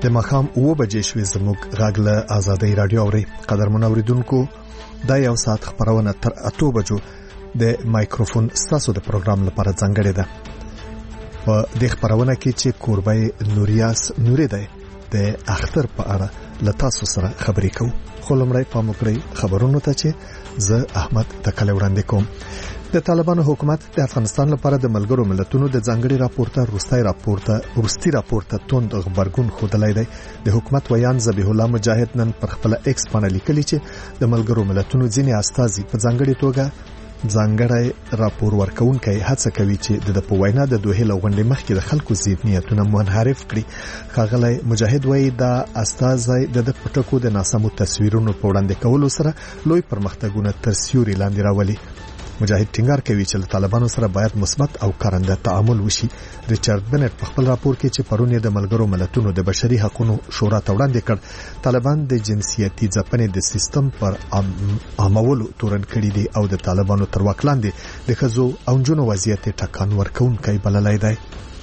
د ماښام 9 بجې شوې زموږ غږ له آزادۍ رادیو اوري. قدرمن اوریدونکو دا یو ساعت خبرونه تر 8 بجو د مایکروفون ستاسو د پروګرام لپاره ځانګړې ده. په دې خبرونه کې چې کوربای نوریاس نوري دی د اختر په اړه لتاسو سره خبرې کوو. خو لمړی پام وکړئ خبرونو ته چې زه احمد تکل وړاندې کوم. د طالبانو حکومت د افغانستان لپاره د ملګرو ملتونو د ځانګړي روستي راپورته توند خبرګون خوده دی. د حکومت ویان ذبیح الله مجاهد نن پر خپل ایکس باندې لیکلی چې د ملګرو ملتونو ځینې استازي په ځانګړي توګه ځانګړی راپور ورکونکي هڅه کوي چې د پوینا د دوه لغونډې مخکې د خلکو ذهنیتونه منحرف کړي. ښاغلی مجاهد وایي دا استازي د پټکو د ناسمو تصویرونو په وړاندې کولو سره لوی پرمختګونه تر سیوري لاندې راولي. مجاهد ټینګار کوي چې طالبانو سره باید مثبت او کارنده تعامل وشي. ریچارډ بنټ په خپل راپور کې چې پرون د ملګرو ملتونو د بشري حقوقو شورا ته وړاندې کړ، طالبان د جنسیتي ځپنې د سیستم پر عامولو تورن کړي دي او د طالبانو تر واک لاندې د ښځو او نجونو وضعیت ټکان ورکوونکی بللی دی.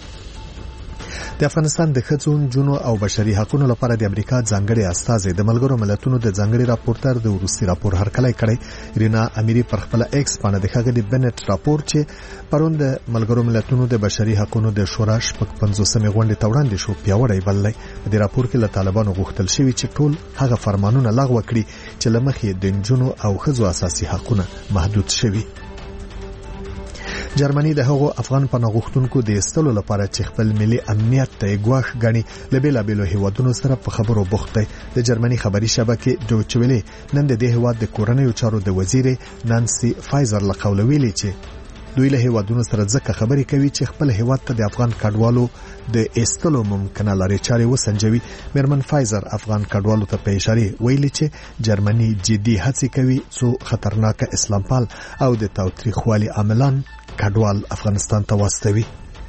د افغانستان د ښځو نجونو او بشري حقوقو لپاره د امریکا ځانګړي استازي د ملګرو ملتونو د ځانګړي راپورټر د وروستي راپور هرکلی کړی. رینا امیری پر خپل ایکس باندې د ښاغلي بنټ راپور چې پرون د ملګرو ملتونو د بشري حقوقو د شورا 50مې غونډې ته وړاندې شو پیاوړی بللی. د راپور کې له طالبانو غوښتل شوی چې ټول هغه فرمانونه لغوه کړي چې لمخې د نجونو او ښځو اساسي حقوقونه محدود شوي. جرمني د هغو افغان پناهغوښتونکو د ایستلو لپاره چې خپل ملي امنیت ته ګواښ غني لبیلابیلو هیوادونو سره په خبرو بوخت دی. د جرمني خبري شبکې ډویچ ویلې نن د دې هیواد د کورنیو چارو د وزیر نانسي فایزر له قوله ویلي چې دوی له هیوادونو سره ځکه خبرې کوي چې خپل هیواد ته د افغان کډوالو د ایستلو ممکنه لارې چارې وسنجوي. میرمن فایزر افغان کډوالو ته په اشاره ویلي چې جرمني جدي هڅې کوي څو خطرناک اسلام پال او د تاوتریخوالي عاملان کډوال افغانستان ته واستوي.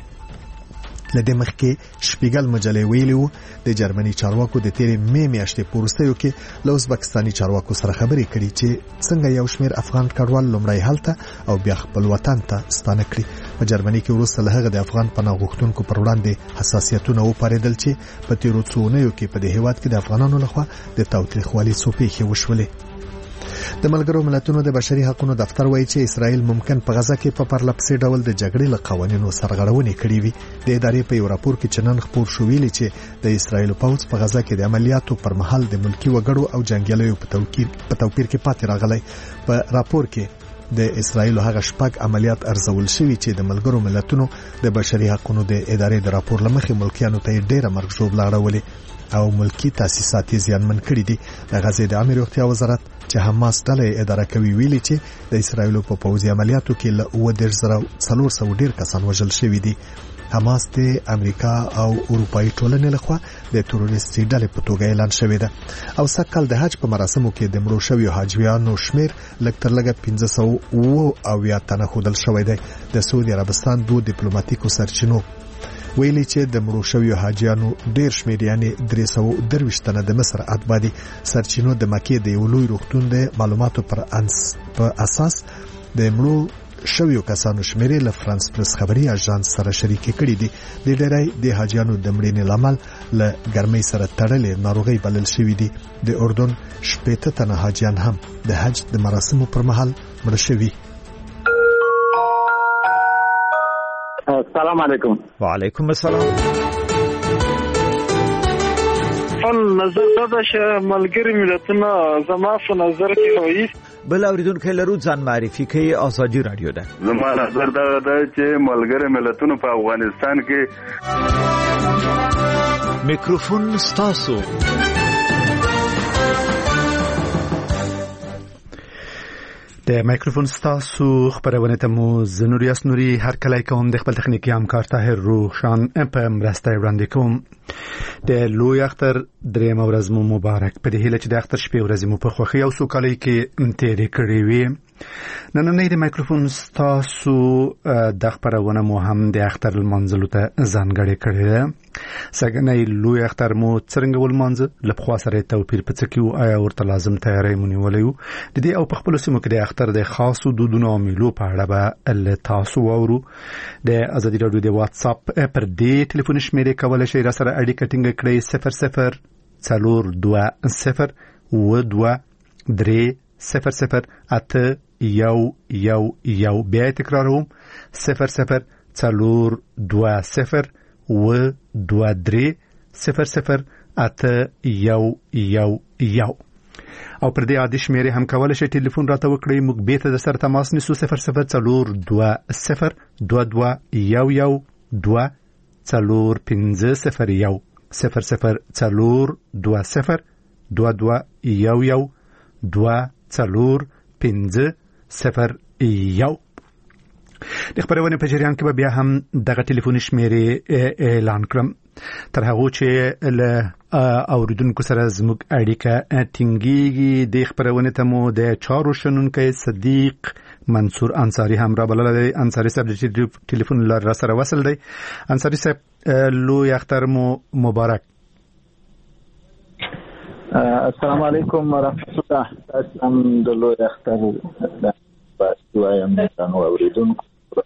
لدې مخکې شپیګل مجلې ویلو د جرمني چارواکو د تیرې مې میاشتې پورستیو کې له ازبکستاني چارواکو سره خبرې کړي چې څنګه یو شمېر افغان کډوال لومړی هلته او بیا خپل وطن ته ستانه کړي. په جرمني کې وروسته له هغه د افغان پناهغوښتونکو پر وړاندې حساسیتونه وپارېدل چې په تیرو څو اونیو کې په دې هیواد کې د افغانانو لخوا د تاوتریخوالي څو پیښې وشولې. د ملګرو ملتونو د بشري حقوقو دفتر وایي چې اسرائیل ممکن په غزه کې په پرلپسې ډول د جګړې له قوانینو سرغړونې کړې وي. د ادارې په یو راپور کې چنن خبر شو ویلي چې د اسرائیل پوځ په غزه کې د عملیاتو پر مهال د ملکی وګړو او جنگیالیو په توپیر کې پاتې راغلی. په راپور کې د اسرائیل هغه شپږ عملیات ارزول شوي چې د ملګرو ملتونو د بشري حقوقو د ادارې د راپور لمخې ملکیانو ته ډېره مرګ ژوبله اړولې او ملکی تاسیسات یې زیانمن کړي دي. د غزې د امنیت روغتیا وزارت چې حماس ډله اداره کوي ویلي چې د اسرائیل په پوځي عملیاتو کې له 4,400 ډیر کسان وژل شوي دي. حماس د امریکا او اروپאי ټولنې لخوا د تروریستي ډلې په توګه اعلان شوی دی او سکهال د حج په مراسمو کې د مړو شویو حاجیانو شمیر لږ تر لږه 500 تنه ښودل شوی دی. د سعودي عربستان دوه ډیپلوماټیکو سرچینو ویلي چې د مړو شویو حاجیانو ډیر شمیر یعنی 323 تنه د مصر اتبادي سرچینو د مکې د یو لوی روغتون د معلوماتو پر اساس د مړو شویو کسانو شمیر له فرانس پرس خبري اژانس سره شریک کړي دي. د ډیری د حاجیانو د مړینې لامل له ګرمۍ سره تړلې ناروغي بلل شوې دي. د اردن 80 تنه حاجیان هم د حج د مراسمو پر مهال مړ شوي. السلام علیکم. وعلیکم السلام. نظر دا چې ملګری ملتونه زما په نظر کې وایي بل اوریدونکو لرو ځان معرفي کوي. آزادي رادیو ده. زما نظر دا چې ملګری ملتونه په افغانستان کې میکروفون ستاسو. د مایکروفون ستاسو خبرونه ته مو زنوریاس نوري هر کله کوم د خپل تخنیکی همکار طاهر روشان په مرسته وړاندې کوم. د لوی اختر دریم ورځ مو مبارک. په دې هیله چې د اختر شپې ورځ مو په خوښي او سوکالۍ کې تیرې کړې وي. نننې د مایکروفون ستاسو د خبرونه مو هم د اختر المنزل ته ځانګړې کړې ده. څنګه لوی اختر مو څنګه ولمنځ لپخوا سره توپیر پڅ کیو آیا ورته لازم تیاری مونیولې د دې او په خپل سیمو کې د اختر د خاصو دودونو او میلو په اړه به تاسو وورو. د ازادي رادیو د واتس اپ پر دې ټلیفون شمیرې کولای شئ را سره اړیکه ټینګ کړئ 00203008 بیا تکراروم 00203008 او پر دې عادي شمیرې هم کولای شئ ټلیفون راته وکړئ موږ به ته د سر تماس نیسو 00201501 د خبرونه په جریان کې به بیا هم دغه ټلیفوني شمیرې اعلان کړم. تر هغه چې له اوریدونکو سره زموږ اړیکه ټینګيږي د خبرونه ته مو د چارو شنونکو صدیق منصور انصاری هم را بلل دی. انصاری صاحب د ټلیفون لار سره وصل دی. انصاری صاحب لوی اختر مو مبارک. السلام علیکم ورحمۃ الله. الحمدلله اختر وایم تاسو اوریدونکو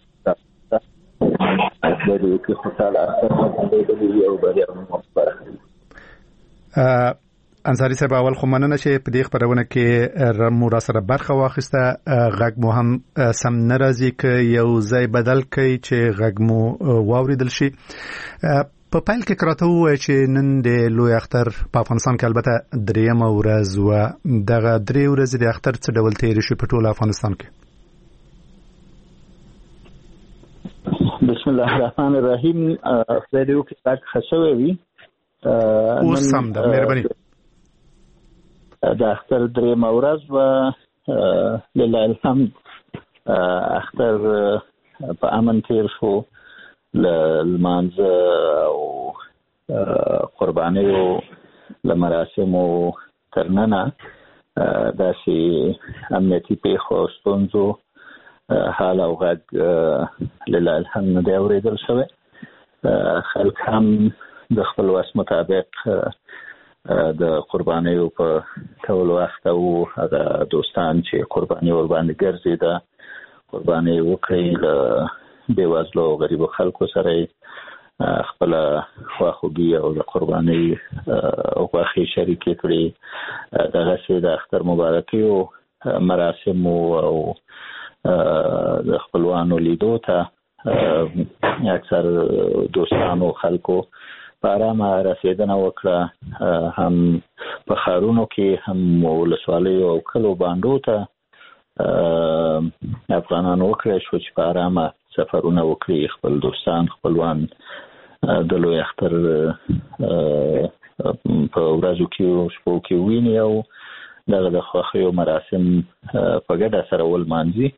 دغه کې خوشاله اختر یو بریاو مبارک. انصاری صاحب اول خو مننه چې په دې خبرونه کې رمو را سره برخه واخیسته. غږ مو هم سم ناراضي ک یو ځای بدل کړي چې غږ مو واوریدل شي. په پایل کې کراته وای چې نن د لوی اختر په افغانستان کې البته دریمه ورځ و. دغه درې ورځې د اختر څه ډول تیر شي په ټول افغانستان کې؟ بسم الله الرحمن الرحیم. فریدو کې تاک خشوي وي اوس سم ده مهرباني. د اختر دریمه ورځ و لله الحمد. اختر په امن تیر شو. لمانځ او قرباني او لمراسمو ترننه داسې امنیتي پیښو ستونزو حال او غږ لله الحمد نه دی اورېدل شوی. خلک هم د خپل وس مطابق د قربانیو په ټول وخت او هغه دوستان چې قرباني ور باندې ګرځي دا قرباني وکړي بېوزلو او غریبو خلکو سره خپل خواخوږي او د قرباني او غوښې شریکې کړي. دغه چې د اختر مبارکي او مراسم او د خپلوانو لیدو ته اکثر دوستانو خلکو په آرامه رسیدنه وکړه. هم په ښارونو کې هم ولسوالیو او کلو باندو ته افغانان وکړی شو چې په آرامه سفرونه وکړي، خپل دوستان خپلوان د لوی اختر په ورځو کې او شپو کې ویني او دغه د خوښیو مراسم په ګډه سره ولمانځي.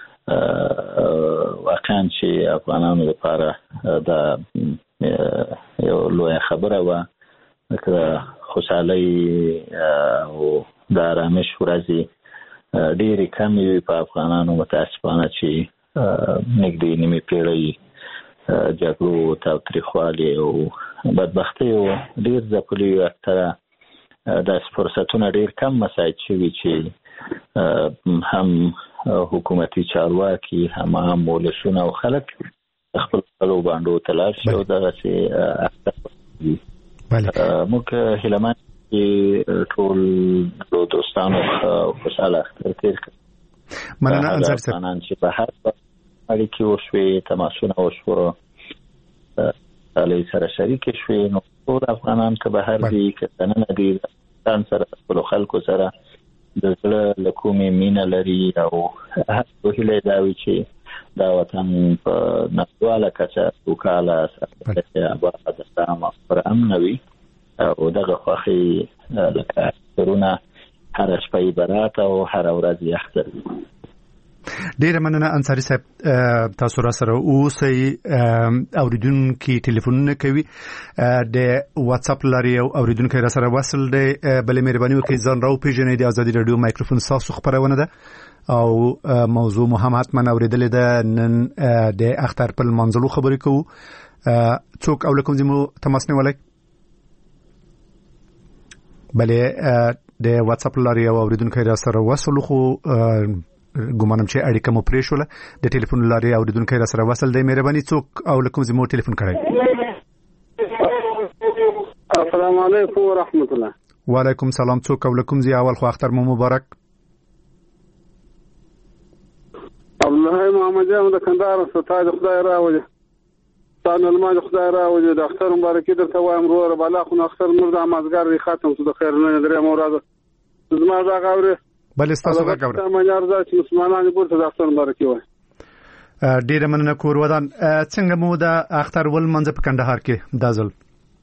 واقعا چې افغانانو لپاره دا یو لوی خبره وه، لکه خوشحالۍ او د آرامش ورځې ډېرې کمې وي په افغانانو، متاسفانه چې نږدې نیمې پېړۍ جګړو تاوتریخوالي او بدبختیو ډېر ځپلي وي. اکثره داسې فرصتونه ډېر کم مساعد شوي چې هم حکومتي چارواکي هم عام ولسونه او خلک خپل خپلو باندو ته لاړ شي او دغسې اختر دي. موږ هیله مند چې ټول دوستانو خوشحاله اختر تېر کړي. مننه انصار صاحب. چې په هر اړیکې وشوې، تماسونه وشوه، سره شریکې شوې، نو ټول افغانان که بهر دي که دننه دي ځان سره خپلو خلکو سره د زړه له کومې مینه لري او هر هیله یې دا وي چې دا وطن په نړیواله کچه سوکاله آباد سلام او پر امن وي او دغه خوښۍ لکه اخترونه هره شپه عبارت او هره ورځ اختر وي. ډیر مننه انصاری صاحب تاسو را سره اوسئ اوریدونکو ټلیفونونه کوي د واتس اپ لري او اوریدونکو را سره وصل دی بلې مهرباني وکړئ ځان راو پیژنئ د ازادي رادیو مایکروفون تاسو خبرونه ده او موضوع محمد من اوریدل ده نن د اختر په منځلو خبرې کوو څوک او لکم زمو تماس نیولای بلې د واتس اپ لري او اوریدونکو را سره وصل خو ګومانم چې اړیکه مو پرې شوله د ټلیفون لارې اوریدونکو را سره وصل دی مهرباني څوک او لکم زمو ټلیفون کړئ السلام علیکم ورحمت الله وعلیکم السلام څوک او لکم زی اول خو اختر مو مبارک الله محمد جان د کندهار ستای خدای راوړي ستانه الماج خدای راوړي د اختر مبارکي درته وایم روره بالا خو اختر مرده امازګر ختم شو د خیر نه درې مراد زما دا غوړي بل استاسو غوړي تمام ارزه چې مسلمانانو پورته د اختر مبارکي وای ډیر مننه کور ودان څنګه مو د اختر ول منځ په کندهار کې دازل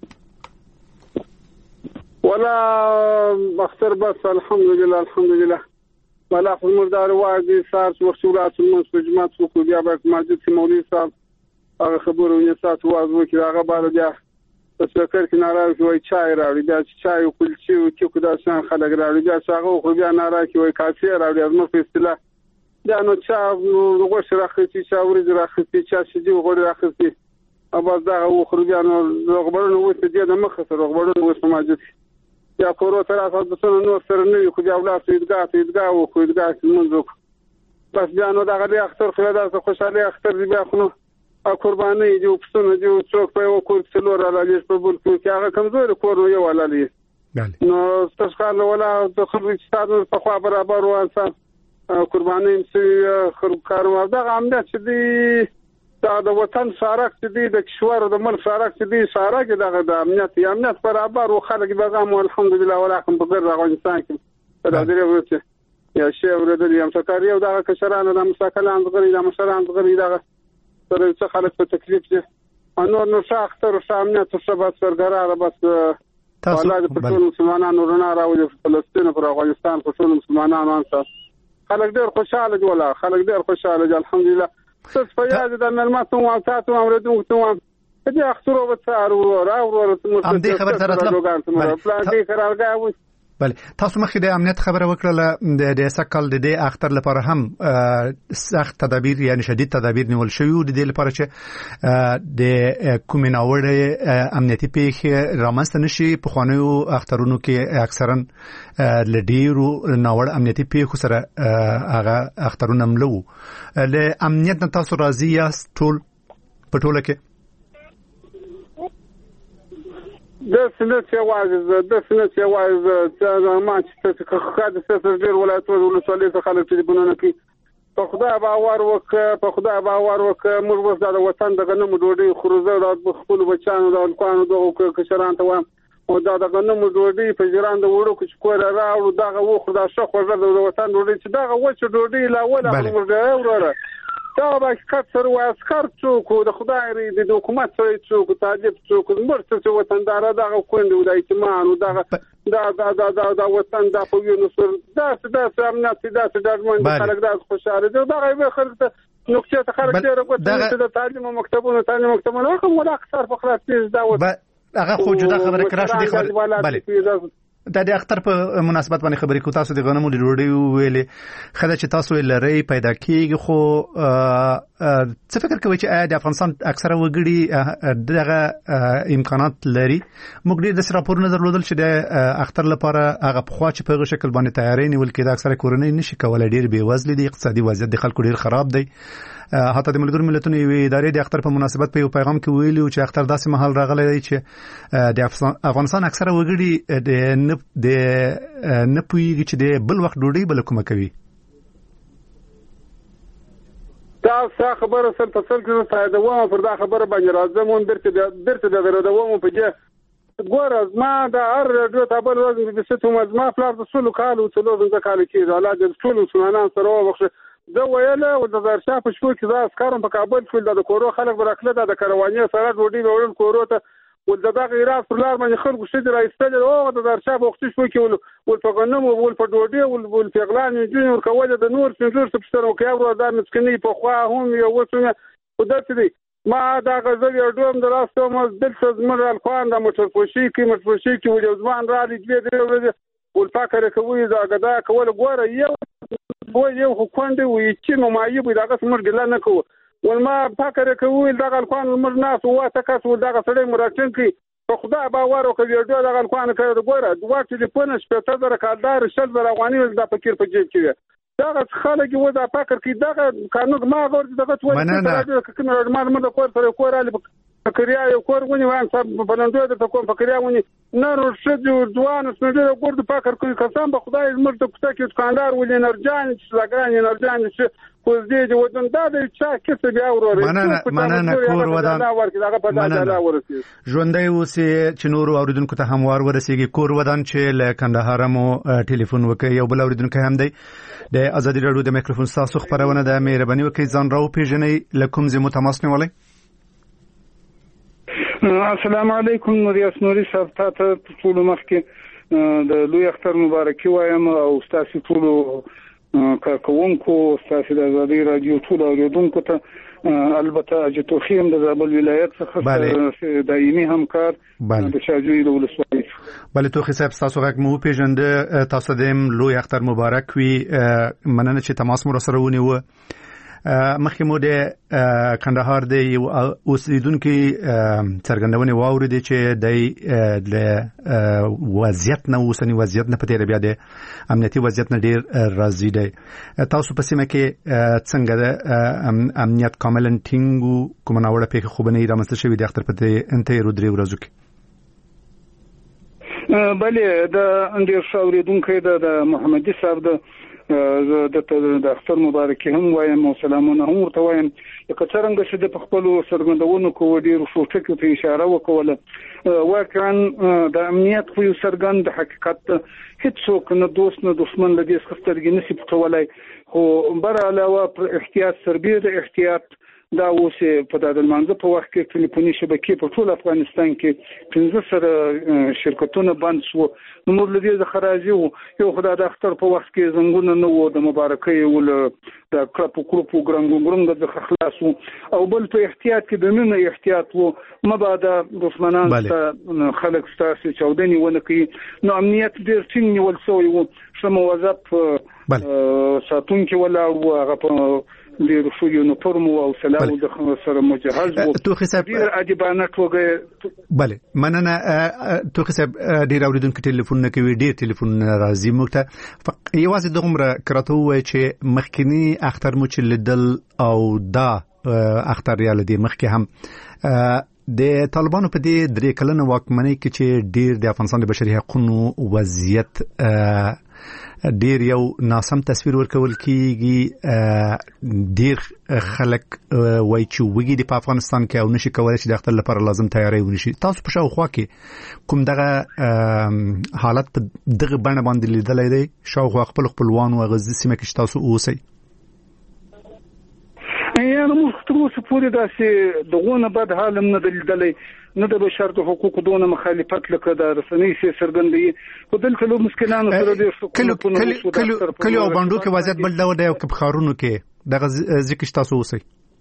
ولا اختر بس الحمدلله ولا مردار واجي صار وشورات المسجمات وكو جابك مسجد مولوي صاحب هغه خبرونه ساتو وازو کې هغه بار بیا بس فکر کې ناراض وي چای راوړي بیا چای او کلچي او کې خدا شان خلک راوړي بیا هغه خو بیا ناراض وي کافي راوړي از نو په اصطلاح بیا نو چا وګورئ راخصي چا ورځ راخصي چا شدي وګورئ راخصي ابا دا او خو بیا نو رغبرونه وته دي د مخه رغبرونه وته ماجد یا کورو تر اساس د سن نو سره نه خو بیا اولاد ایدګاه او خو ایدګاه منځو بس بیا نو دا غلي اختر خو دا خوشاله اختر دی بیا خو قرباني دی پسونه دی څوک په وکړ څلور راځي په بول کې هغه کمزور کور یو ولالي نو تاسو ولا د خبرې ستاسو په خوا برابر وانسان قرباني سي کارو دا امنیت دی دا وطن سارک دی د کشور د ملک سارک دی سارک د امنیت برابر او خلک بغام الحمدلله ولکم په ګر افغانستان کې دا درې ورته یا شی ورته یم سکاري او دا کشرانه د مساکلان غري د مشران غري دا سره څه خلک په تکلیف دي نو شاختر او امنیت او شباب سرګراره بس اولاد په ټول مسلمانانو رڼا راوړي فلسطین او افغانستان په ټول مسلمانانو خلک ډېر خوشاله دي ولا خلک ډېر خوشاله دي الحمدلله څه فیاض د ملماتو او تاسو امردو ته دې اخترو وڅارو راو ام دې خبر سره پلان دې قرارګاوي بله تاسو مخکې د امنیت خبره وکړه د سکل د اختر لپاره هم سخت تدابیر یعنی شدید تدابیر نیول شوی او د دې لپاره چې د کومې ناوړه امنیتي پیښې رامنځته نشي په خوانیو اخترونو کې اکثرا لډیرو ناوړه امنیتي پیښو سره هغه اخترونه ملو له امنیت نه تاسو راضي یاست ټول په ټوله کې د سنت یوازې چې ما چې خاطر څه ډیر ولایتونو ولسوالۍ څخه خلک ټلیفونونه کوي په خدای باور وکړه موږ اوس د وطن د غنمو ډوډۍ خروزه د خپل بچانو د الکوانو د کشران ته وایم او دا د غنمو ډوډۍ په جیران د وړو کې کور راوړو دغه وخت دا شخه د وطن ډوډۍ چې دغه وچ ډوډۍ لا ولا موږ وراره دا به کثر او اسکر څوک د خدای د حکومت سره څوک تعجب څوک مرته څو وطندار دغه کوند د ایتمان او دغه دا وطن د په یو نصر دا امنیت دا ډاډمن خلک دا خوشاله دي دا به خلک ته نقطه ته خلک ډېر کوي د تعلیم مکتبونو کوم ولا اکثر په خلاص دا هغه خو جدا خبره کړه شو دي خبره بله د اختر په مناسبت باندې خبرې کو تاسو د غنمو د ډوډۍ ویلې خدای چې تاسو لری پیدا کیږي خو څه فکر کوي چې د افغانستان اکثره وګړي دغه امکانات لري موږ ډېر د راپورونو درلودل چې د اختر لپاره هغه په خوا چې په شکل باندې تیاری نیول کېده اکثره کورنۍ نشي کولای ډېر بیوزل دي اقتصادي وضعیت د خلکو ډېر خراب دی حتی د ملګرو ملتونو یوې ادارې د اختر په مناسبت په یو پیغام کې ویلي چې اختر داسې مهال راغلی دی چې د افغانستان اکثره وګړي د نه پوهېږي چې د بل وخت ډوډۍ بله کومه کوي دا خبره سل په سل کې تاییدوم پر دا خبره باندې راځم هم درته د ردوم په دې ګوره زما د هر رادیو ته بل ورځ د ستوم زما پلار د سلو کالو څلور کال کې اولاد د ټول مسلمانان سره وبخښه دا ویله او د زرشا په شپو کې دا اسکارم په کابل کې د کورو خلک برکله د کارواني سره ډوډۍ وړل کورو ته ول دغه ایراد پر لار باندې خلکو شته راځل او د درشاب وخت شو کې ول په غنم ول په ډوډۍ ول په اغلان جنور کوله د نور څنګه څه پښتنو کې او د مسکني په خوا هم یو وسونه ودته ما دا غزل یو دوم دراسته مو دلته زمر الخوان د موټر پوشي کې ولځوان را دي دې ول فکر کوي دا غدا کول ګوره یو حکومت وي چې نو ما یو دغه سمر ګل نه کوي ولما فکر کوي دغه الخوان مر ناس واته کس دغه سړی مراتب کوي په خدای باور وکړي دغه الخوان کوي ګوره دوه ټلیفون شپته در کالدار شل در افغاني د فکر په جیب کې دغه خلک و دا فکر کوي دغه قانون ما غوړ دغه ټول کوم ما د کور سره کورالي فکریا یو کور ونی وان صاحب بلندو د کوم فکریا ونی نه رشد دوان سنجره ګورد فکر کوي قسم په خدای مرته کوته کې دکاندار ولې نرجان چې لاګران نرجان چې کوز دې ودن دا د چا کیسه بیا ورور مننه کور ودان ژوندۍ اوسې چې نور اوریدونکو ته هموار ورسیږي کور ودان چې له کندهار مو ټلیفون وکي یو بل اوریدونکو هم دی د ازادي رادیو د میکروفون تاسو خبرونه د مهرباني وکي ځان راو پیژنې لکم زمو تماس نیولای السلام علیکم نوري صاحب ته ټول مخکې د لوی اختر مبارکي وایم او تاسو ټول کارکونکو تاسو د ازادي رادیو ټول اوریدونکو ته البته چې توخیم د زابل ولایت څخه دایمي همکار د شاجوی د ولسوالۍ بله توخی صاحب تاسو غږ مو پیژنده تاسو دیم لوی اختر مبارک وي مننه چې تماس مو سره ونیو مخکې مو د کندهار د اوسیدونکو څرګندونه واوریدي چې د وضعیت نه اوسنی وضعیت نه پته بیا د امنیتي وضعیت نه ډیر راضي دی تاسو په سیمه کې څنګه د امنیت کاملا ټینګو کوم ناوړه پیښه خوبنه رامنځته شوې د اختر په انته رودري ورځو کې بله د اندیر شاوریدونکو د محمدي صاحب د اختر مبارکي هم وایم او سلامونه هم ورته وایم که څنګه چې د خپل سرګندونو کو ډیر فوټکو ته اشاره وکوله واقعا د امنیت خو سرګند حقیقت هیڅوک نه دوست نه دښمن لدې څخه نشي پټولای خو بر علاوه پر احتیاط سربیره د احتیاط دا اوس په د منځ په وخت کې ټلیفوني شبکې په ټول افغانستان کې 15 سره شرکتونه بند شو نو موږ لدې د خراجي یو خدای د اختر په وخت کې زنګونه نه وو د مبارکۍ ول د کلپو ګرنګ د خلاصو او بل په احتیاط کې د نن احتیاط وو مبادا دښمنان ته خلک ستاسو چودنی ونه کوي نو امنیت ډیر ټینګ نیول شوی وو شمو وظف ساتون کې ولا هغه په ډیر شو یونیفورم او سلام د سره مجهز وو توخی صاحب ډیر ادبانه توګه بله مننه توخی صاحب ډیر اوریدونکو ټلیفون نه کوي ډیر ټلیفون راځي موږ ته یوازې دغه کراتو وای چې مخکینی اختر مو چې لیدل او دا اختر یاله دی مخکې هم د طالبانو په دې درې کلنه واکمنۍ کې چې ډیر د افغانستان د بشري حقوقو وضعیت ډیر یو ناسم تصویر ورکول کیږي ډیر خلک وایي چې وګړي د افغانستان کې او نشي کولای چې د اختر لپاره لازم تیاری ونشي تاسو په شاوخوا کې کوم دغه حالت په دغه باندې باندې لیدلای دی شاوخوا خپلوان او غزي سیمه کې تاسو اوسئ یعنی موږ تاسو پوری داسې دغونه بد حال نه دلیدلای نه د بشر د حقوقو دونه مخالفت لکه د رسنۍ سي سرګندې په دلته له مسکینانو سره د کله او باندې کې وضعیت بل دا د بخارونو کې دغه ځکه تاسو اوسئ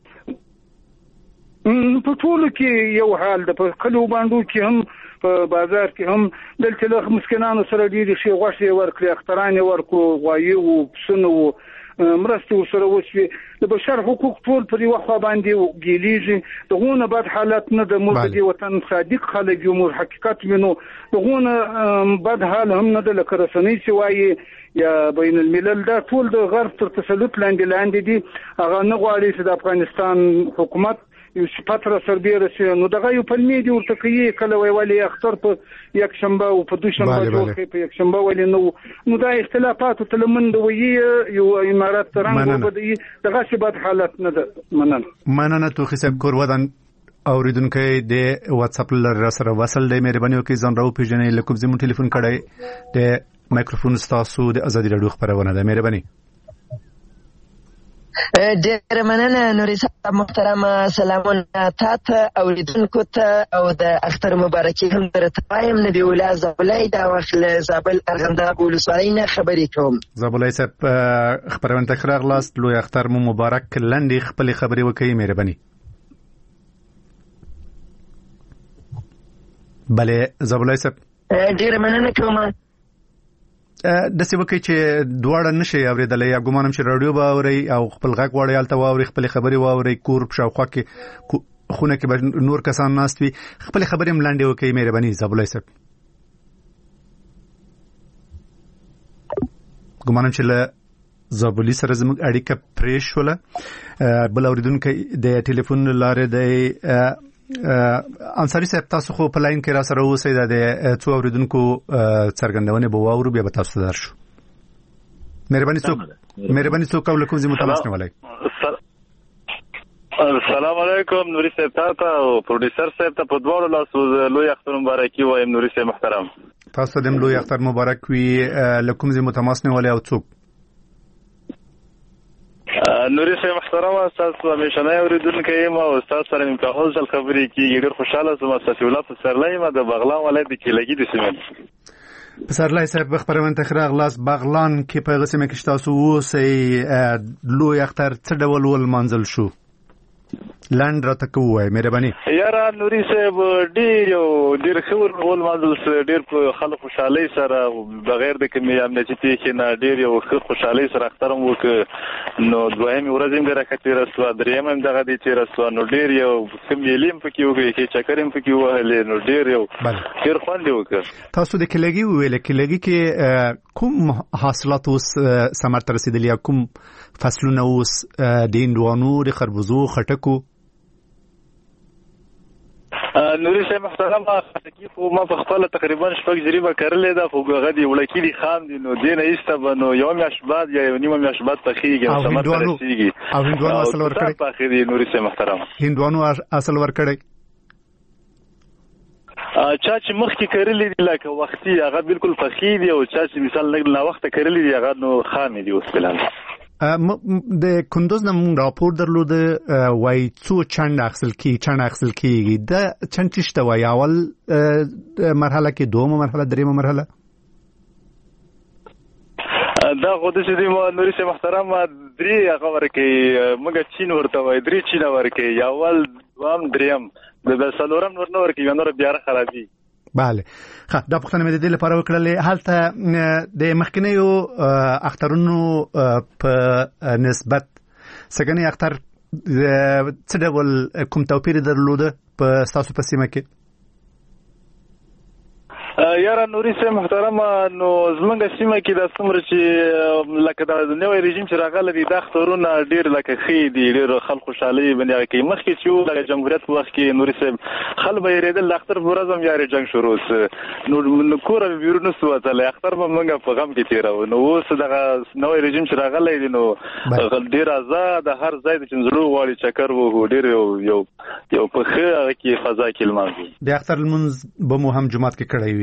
په ټول کې یو حال د کله او باندې کې هم په بازار کې هم دلته له مسکینانو سره ډېر شي غوښه ورکړي اختران ورکړو غوایي او پسونه مرسته سره وشي د بشر حقوق ټول پر یو خوا باندې ګیلیږي دغه بد حالت نه د ملک وطن صادق خلک یو حقیقت وینو دغه بد حال هم نه د لکرسنۍ سوای یا بین الملل دا ټول د غرب تر تسلط لاندې دي هغه نه غواړي چې د افغانستان حکومت یو صفات را سربیره شي نو دغه یو پلمې دی ورته کوي کله ویلي اختر په یک شنبه او په دوشنبه جوړ په یک شنبه ولې نو دا اختلافات تلمند وي یو امارات ترنګ وبدي دغه شبات حالت نه مننه توخی صاحب کور ودان اوریدونکو د واتس اپ لر سره وصل دی مهرباني وکړئ ځان راو پیژنې لکه زموږ ټلیفون کړئ د مایکروفون تاسو د ازادي رادیو خبرونه ده مهرباني ډېر مننه نوري صاحب محترمه. سلامونه تاته اوریدونکو ته او د اختر مبارکي هم درته وایم. نبی الله زابلای دا وخت له زابل ارغنداب ولسوالۍ نه خبرې کوم. زابلای صاحب خبرونه ته راغلاست، لوی اختر مو مبارک. لنډې خپلې خبرې وکړئ مهرباني. بله زابلای صاحب ډېر مننه کوم. داسې وکړئ چې دواړه نشئ اورېدلی، یا ګمانم چې راډیو به اورئ او خپل غږ غواړئ هلته واورئ، خپلې خبرې واورئ، کور په شاوخوا کې خونه کې به نور کسان ناست وي، خپلې خبرې هم لنډې وکړئ مهرباني زابلای صاحب. ګمانم چې له زابلي سره زموږ اړیکه پرې شوله. بل اورېدونکی د ټلیفون له لارې دی انصاري صاحب، تاسو خو په لاین کې را سره اوسئ، د څو اورېدونکو څرګندونې به واورو، بیا به تاسو ته درشو. مهرباني څوک او له کوم ځای مو تماس نیولی؟ السلام علیکم نوري صاحب ته او پروډوسر صاحب ته په دواړو لاسو لوی اختر مبارکي وایم. نوري صاحب محترم، تاسو ته لوی اختر مبارک وي. له کوم ځای مو تماس نیولی او څوک؟ نوري صاحب محترم، تاسو همیشنی اوریدونکی یم او تاسو سره مې په اول ځل خبرې کېږي. ډېر خوشحاله سوم. صفي الله پسرلی یم د بغلان ولایت د کیلګي د سیمې. پسرلی صاحب خبرونه ته راغلاست. بغلان کې په هغه سیمه کې چې تاسو اوسئ لوی اختر څه ډول ولمانځل شو؟ لاند راته کوی مهرباني. یاره نوري صاحب ډېر ښه ولمانځل شو، ډېر په خلک خوشحالۍ سره بغیر د کومې امنیتي پیښې نه ډېر یو ښه خوشحالۍ سره اختر هم وکړ. نو دویمې ورځ هم ډېره ښه تېره شوه، درېیمه هم دغه دې تېره شوه. نو ډېر یو ښه میلې هم پکې وکړې، ښې چکرې هم پکې ووهلې. نو ډېر خوند یې وکړ. تاسو د کیلګي وویل، کیلګي کې کوم حاصلات اوس ثمر ته رسېدلي یا کوم فصلونه اوس د هندوانو، د خربوزو، خټکو؟ نوري صاحب محترم، خټکي خو ما په خپله تقریبا 6 جریبه کرلې ده، خو هغه دې وړکي دي خام دي. نو دې نه ایسته به نو یوه میاشت بعد یا یو نیمه میاشت بعد پخېږي او ثمر ته رسېږي. او هندوانو اصل ورکړی؟ پخې دي نوري صاحب محترم. هندوانو اصل ورکړی؟ چا چې مخکې کرلې دي لکه وختي هغه بالکل پخې دي، او چا چې مثال لږ ناوخته کرلې دي هغه نو خامې دي اوس فلحال. د کندوز نه مونږ راپور درلوده وای څو چند اخیستل کېږي. دا چند چې شته وای، اول مرحله کې، دومه مرحله، دریمه مرحله؟ دا خو داسې دي نوري صاحب محترم، درې هغه ورکوي، موږ چین ورته وایي، 3 چینه ورکوي، اول، دوم، دریم. د څلورم نور نه ورکوي، نور بیا خرابي. بله دا پوښتنه مې د دې لپاره وکړلې، هلته د مخکینیو اخترونو په نسبت سږنی اختر څه ډول کوم توپیر درلوده په ستاسو په سیمه کې؟ یاره نوري صاحب محترم، نو زمونږ سیمه کې دا څومره چې لکه دا نوی رژیم چې راغلی دی، دا اخترونه ډېر لکه ښې دي، ډېر خلک خوشحالۍ باندې هغه کوي. مخکې چې و لکه جمهوریت په وخت کې نوري صاحب خلک به یېرېدل، د اختر په ورځ هم یارې جنګ شروع سو، نو کوره به بیرون نسو وتلی، اختر به موږ په غم کې تېروو. نو اوس دغه نوی رژیم چې راغلی دی، نو ډېر ازاد، هر ځای د چې زړه غواړي چکر ووهو، ډېر یو په ښه هغه کې فضا کې لمانځو. د اختر لمونځ به مو هم جومات کې کړی وي؟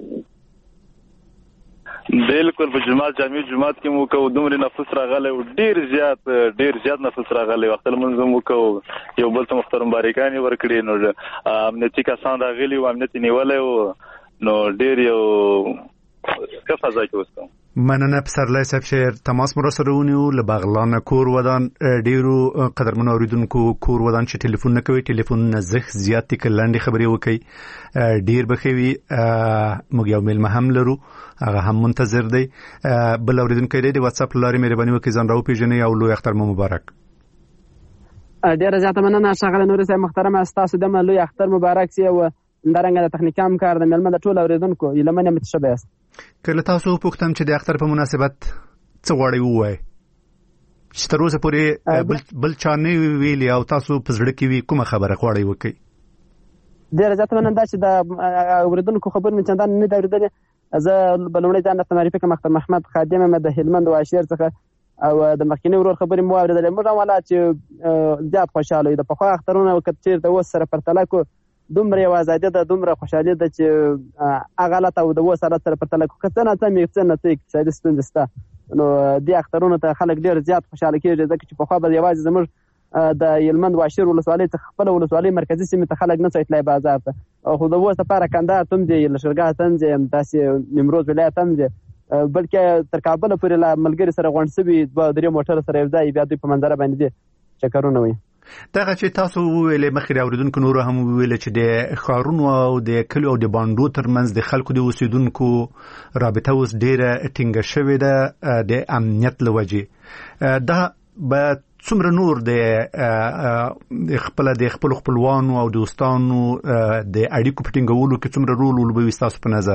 بالکل په جماعت، جامع جماعت کې مو کو، دومره نفس راغلی و، ډیر زیات نفس راغلی. وخت لمونځ مو کو، یو بل ته مختار مبارکانې ورکړي. نو امنیتي کسان راغلي و، امنیت نیولی و، نو ډیر یو ښه فضا کې اوس کوم. مننه پسرلی صاحب چې تماس مو راسره ونیو. له بغلان کور ودان ډیرو قدرمنو اوریدونکو کور ودان چې ټلیفون نه کوي، ټلیفون نه زیات دي، که لنډې خبرې وکړي ډیر به ښه وي. موږ یو میلمه هم لرو، هغه هم منتظر دی. بل اوریدونکی دی د واتساپ له لارې مهرباني وکړئ ځان راوپېژنئ او لوی اختر مو مبارک. ډېره زیاته مننه ښاغلی نوري صاحب محترمه، ستاسو دمه لوی اختر مبارک سي. او همدارنګه د تخنیکي همکار د میلمه د ټولو اورېدونکو هیله من یم چې ښه به یاست. که له تاسو وپوښتم چې د اختر په مناسبت څه غواړئ ووایئ چې تر اوسه پورې بل چا نه ویلي او تاسو په زړه کې وي، کومه خبره غواړئ وکړئ؟ ډېره زیاته مننه. دا چې د اورېدونکو خبرې مې چندان نه دي اورېدلې. زه به لومړی ځان درته معرفي کړم، اختر محمد خادم یم د هلمند واشیر څخه، او د مخکیني ورور خبرې مو اورېدلې. موږ هم والا چې زیات خوشحاله یو. د پخوا اخترونه که چېرته اوس سره پرتله کړو، دومره یو ازادي ده، دومره خوشحالي ده چې هغه حالت او د اوس حالت سره پرتله کړو، که څه ناڅه اقتصادي ستونزې شته، نو دې اخترونو ته خلک ډېر زیات خوشاله کېږي ځکه چې پخوا به یوازې زموږ د هلمند واشیر ولسوالۍ څخه خپله ولسوالۍ مرکزي سیمې ته خلک نه څه تللی بازار ته خو د اوس لپاره کندهار ته هم ځي لښکرګاه ته هم ځي همداسې نیمروز ولایت هم ځي بلکې تر کابله پورې له ملګري سره غونډ شوي 2-3 موټره سره یو ځای بیا دوی په منظره باندې دي چکرونه وي. دغه چې تاسو ویلې مخکې اوریدونکو نور هم ویل چې د ښارونو او د کلیو او د باندو ترمنځ د خلکو د اوسیدونکو رابطه اوس ډېره ټینګه شوې ده د امنیت له وجې. دا به څومره نور د خپل خپلوانو او دوستانو د اړیکو په ټینګولو کې څومره رول ولوبوي ستاسو په نظر؟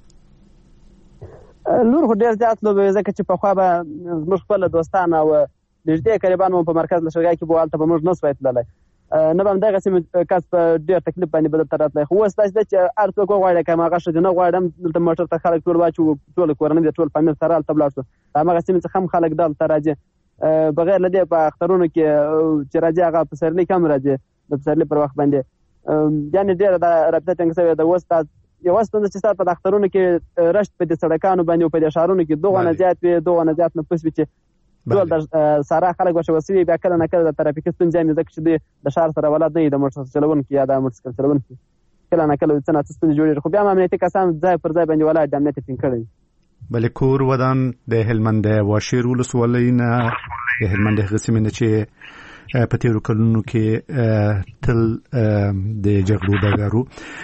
لور خو ډېر زیات لوبوي ځکه چې پخوا به زموږ خپل دوستان او نږدې قریبان مو په مرکز لښکرګاه کې به هلته به موږ نه سوای تللی نه به همدغه سیمې کس په ډېر تکلیف باندې به دلته راتلی خو اوس داسې ده چې هر څوک وغواړي که هماغه ښځې نه غواړي هم دلته موټر ته خلک ټول واچوو ټوله کورنۍ د ټول فامیل سره هلته ولاړ شو هماغه سیمې څخه هم خلک دلته راځي بغیر له دې په اخترونو کې چې راځي هغه پسرلي کې هم راځي د پسرلي پر وخت باندې یعنې ډېره دا رابطه ټینګه شوې ده. اوس یوه ستونزه چې ستا په اخترونو کې رشت په دې سړکانو باندې او په دې ښارونو کې دغونه زیات وي دغونه زیات نفوس وي چې ټول د سارا خلک وشوه شوي بیا کله نه کله د ترافیکي ستونزې هم ځکه چې دوی د ښار سره ولاد نه وي د موټر چلوونکي یا د موټرسایکل چلوونکي کله نه کله څه نه څه ستونزې جوړېږي خو بیا هم امنیتي کسان ځای پر ځای باندې ولاړ د امنیت ټینګ کړی. بلې کور ودان د هلمند واشیر ولسوالۍ نه د هلمند هغه سیمې نه چې په تیرو کلونو کې تل د جګړو ډګرو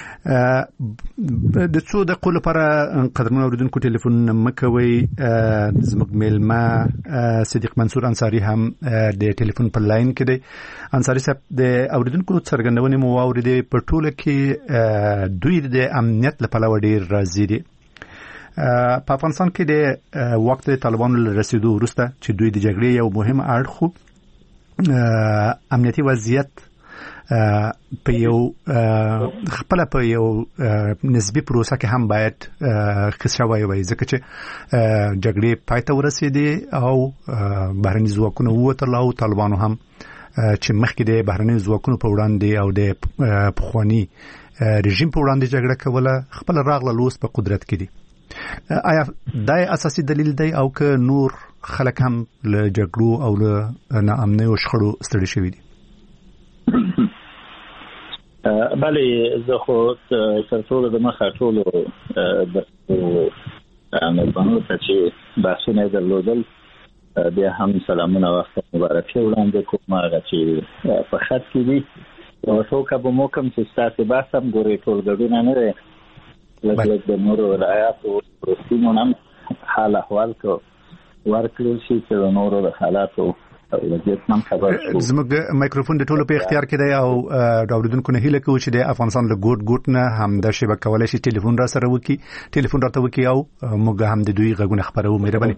د څو دقیقو لپاره قدرمن اوریدونکو ټلیفون مه کوئ. زموږ میلمه صدیق منصور انصاري هم د ټلیفون په لاین کې دی. انصاري صاحب د اوریدونکو څرګندونې مو واورېدې په ټوله کې دوی د امنیت له پلوه ډېر راضي دي. په افغانستان کې د وخت د طالبانو له رسیدو وروسته چې دوی د جګړې یو مهم اړخ امنیتي وضعیت په یو خپل په یو نسبی پروسه کې هم باید خسروي وي ځکه چې جګړې پای ته ورسېدې او بهرني ځواکونه ووتل او طالبانو هم چې مخکې د بهرني ځواکونو په وړاندې او د پخواني رژیم په وړاندې جګړه کوله خپل راغله لوس په قدرت کې دي. آیا دا اساسي دلیل دی او که نور خلک هم له جګړو او له ناامنۍ او شخړو ستړي شوي دي؟ بله زه خو تر ټولو د مخه ټولو د میلمنو ته چې بحثونه یې درلودل بیا هم سلامونه وخت مبارکي وړاندې کوم هغه چې په خط کې دي یو څوک به مو کوم چې ستاسې بحث هم ګورې ټول ګډونه نه دی لږ د نورو ولایاتو سیمو هم حال احوال ورکړل شي چې د نورو د حالاتو زموږ مایکروفون د ټولو په اختیار کې دی او د اوریدونکو نه هیله کوو چې د افغانستان له ګوټ نه هم د شبکه کولای شي ټلیفون را سره وکړي ټلیفون راته وکړي او موږ هم د دوی غږونه خبرو. مهرباني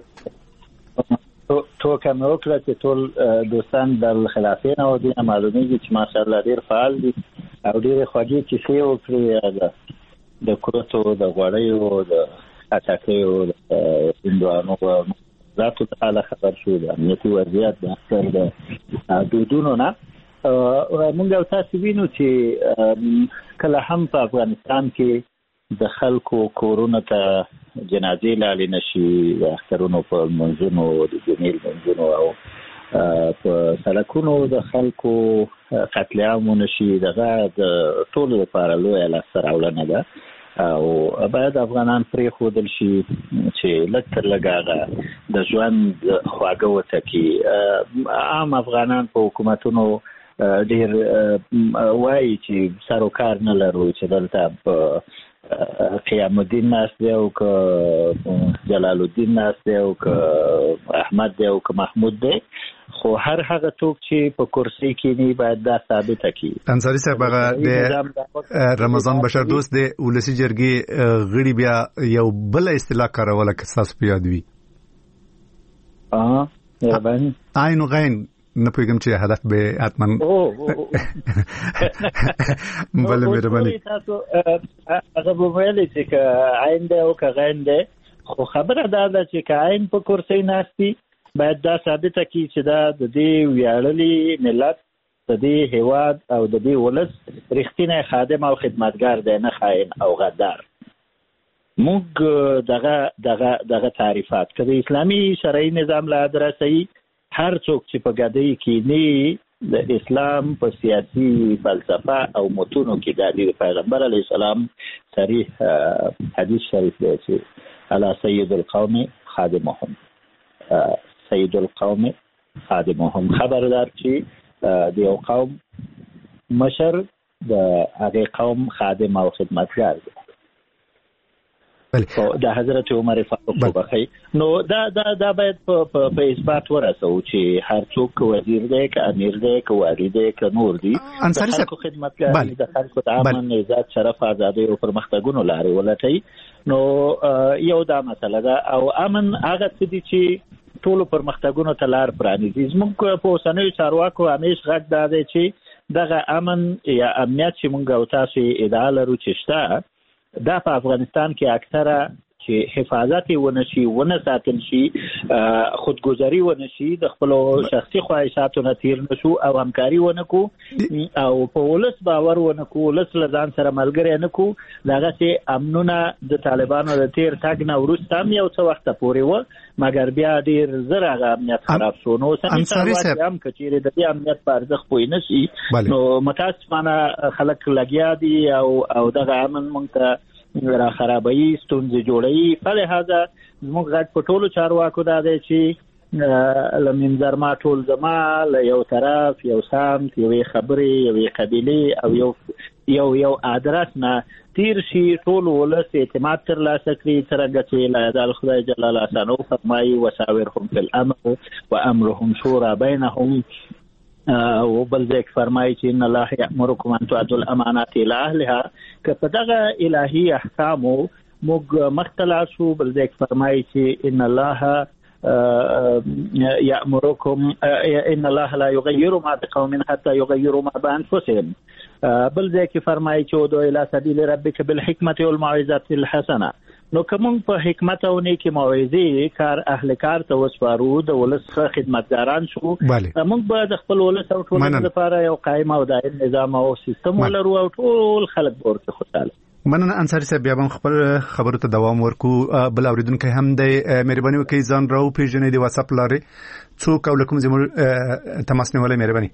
توکه مې وکړه چې ټول دوستان د خلافین او د معلومیږي چې ماشاءالله ډیر فعال دي او ډیر خوږې کیسې وکړي د کروتو د غوړیو د اټاکیو د هندوانو ذاتو تعالی خبر شو د امنیتي وضعیت د اختر د دودونو نه موږ او تاسو وینو چې کله هم په افغانستان کې د خلکو کورونو ته جنازې لاړې نشي د اخترونو په منځونو د جمیل منځونو او په سړکونو د خلکو قتل عام نشي دغه د ټولو لپاره لویه لاسته راوړنه ده او باید افغانان پرې ښودل شي چې لږ تر لږه د ژوند خواږه وټکي. عام افغانان په حکومتونو ډېر وایي چې سر و کار نه لرو چې دلته په قیام الدین ناست دی او که جلال الدین ناست دی او که احمد دی او که محمود دی خو هر هغه څوک چې په کرسي کېني باید دا ثابته کړي. انصاري صاحب هغه د رمضان بشر دوست د ولسي جرګې غړي بیا یو بل اصطلاح کاروله که ستاسو په یاد وي عین و غین نه پوهېږم چې هدف به حتما بله مهرباني هغه به ویلی چې که عین دی او که غین دی خو خبره دا ده چې که عین په کرسۍ ناست دي باید دا ثابته کړي چې دا د دې ویاړلي ملت د دې هیواد او د دې ولس رښتینی خادم او خدمتګار دی نه خاین او غدار. موږ دغه تعریفات کړي اسلامي شرعي نظام لا درسي هر څوک چې په ګډي کې نه د اسلام په سیاسي فلسفه او متونو کې د پیغمبر علی السلام صریح حدیث شریف دی چې الا سید القوم خادمهم سید القوم خادمهم خبردار چې د یو قوم مشر د هغه قوم خادم او خدمتګار دی د حضرت عمر فاروق وبخي نو دا باید په اثبات ورسو چې هر څوک وزیر دی که امیر دی که والی دی که نور دی انصاری صاحب خدمتګار د خلکو د امن عزت شرف ازادي او پرمختګونو لارې ولټي نو یو دا مسله ده او امن هغه څه دي چې ټول پرمختګونو ته لار پرانیزي زموږ په اوسنیو چارواکو همیش غږ دا دی چې دغه امن یا امنیت چې موږ او تاسو ادعا لرو چې شته دا په افغانستان کې اکثره چې حفاظت ونشي ونه ساتل شي خودگذری ونشي د خپل شخصي خواهشاتو نه تیر نشو او همکاري ونکو او په ولس باور ونکو ولس لزان سره ملګری نکو دغه چې امنونه د طالبانو د تیر تاګ نه ورسته هم یو څه وخت پورې و مګر بیا ډیر زره امنیت خراب شو نو څنګه هم کچېره د امنیت په ارزښت پوي نشي نو متاسفانه خلک لګیا دي او دغه امن مونږ را خرابوي ستونزې جوړوي په لحاظه زموږ غږ په ټولو چارواکو دا دی چې لمنځر ما ټول زما له یو طرف یو سمت یوې خبرې یوې قبیلې او یو ادرس نه تیر شي ټول ولس اعتماد ترلاسه کړي څرنګه چې لا یزال خدای جل شانه فرمایي وشاورهم فی الامر وامرهم شورى بینهم وبل ذلك فرمایي چې ان الله یأمرکم ان تؤدوا الامانات الى اهلها که په دغه الهي احکامو موږ مختلف شو بل ذلك فرمایي چې ان الله یأمرکم ان الله لا یغیر ما بقوم حتى یغیروا ما بانفسهم بل ذلك فرمایي چې ودعو الى سبیل ربک بالحکمة والموعظة الحسنه نو کوم په حکمت او نیکی موعظه کار اهل کار ته وسپارو د ولس خدمتګاران شو موږ به د خپل ولس او ټولنې لپاره یو قائم او دائم نظام او سیستم ولرو او ټول خلک ورته خوشاله مننه انصاری صاحب بیا هم خپل خبرو ته دوام ورکو بل اوریدونکو هم د مهرباني وکړئ ځان راو پیژنې د واتس اپ لارې څوک او لکم زموږ تماس نیولای مهرباني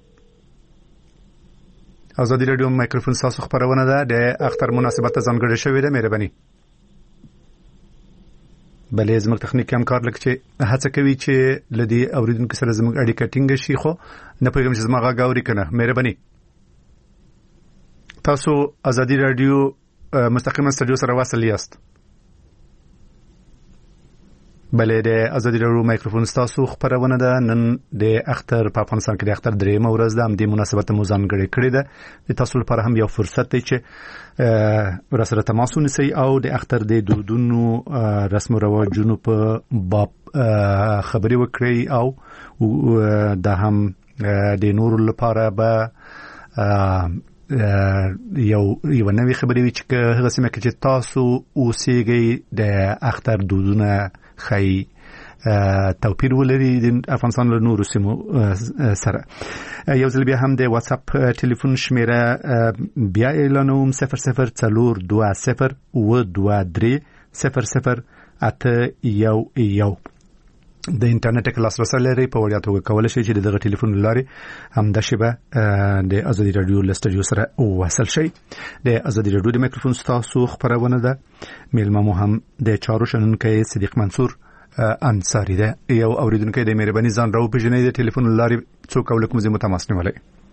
ازادي رادیو مایکروفون تاسو خبرونه ده د اختر مناسبت ځانګړې شوې ده مهرباني بلې زموږ تخنیکی همکار لکه چې هڅه کوي چې لدی اوریدونکو سره زموږ اړیکه ټینګه شي خو نه پوهیږم چې زما غږ اوري کنه مهرباني تاسو ازادي رادیو مستقیما استودیو سره وصل یاست بلې د ازادي رادیو مایکروفون تاسو خبرونه ده نن د اختر په افغانستان کې د اختر درېمه ورځ ده د مناسبت مو ځانګړې کړې ده د تاسو لپاره هم یو فرصت دی چې ورسره تماس ونیسئ او د اختر د دودونو رسم او رواجونو په باب خبرې وکړئ او دا هم د نور لپاره به یو نوې خبرې وي چې هغه سیمه کې چې تاسو اوسېږئ د اختر دودونه خی توپیر ولري د افغانستان له نورو سیمو سره یو ځل بیا هم د واتس اپ ټلیفون شمیره بیا اعلانوم 0042 و23 00 د انټرنیټ کلاس رسول لري په وړیا توګه کولای شي چې دغه ټلیفون لارې هم د شبه د ازادي رادیو لستډیو سره وصل شي د ازادي رادیو د میکروفون تاسو خبرونه ده میلمه مو هم د چارو شنونکو صدیق منصور انصاری ده یو اوریدونکو د مهرباني ځان راو پیژنې د ټلیفون لارې څوک ولکم زموږ تماس نیولای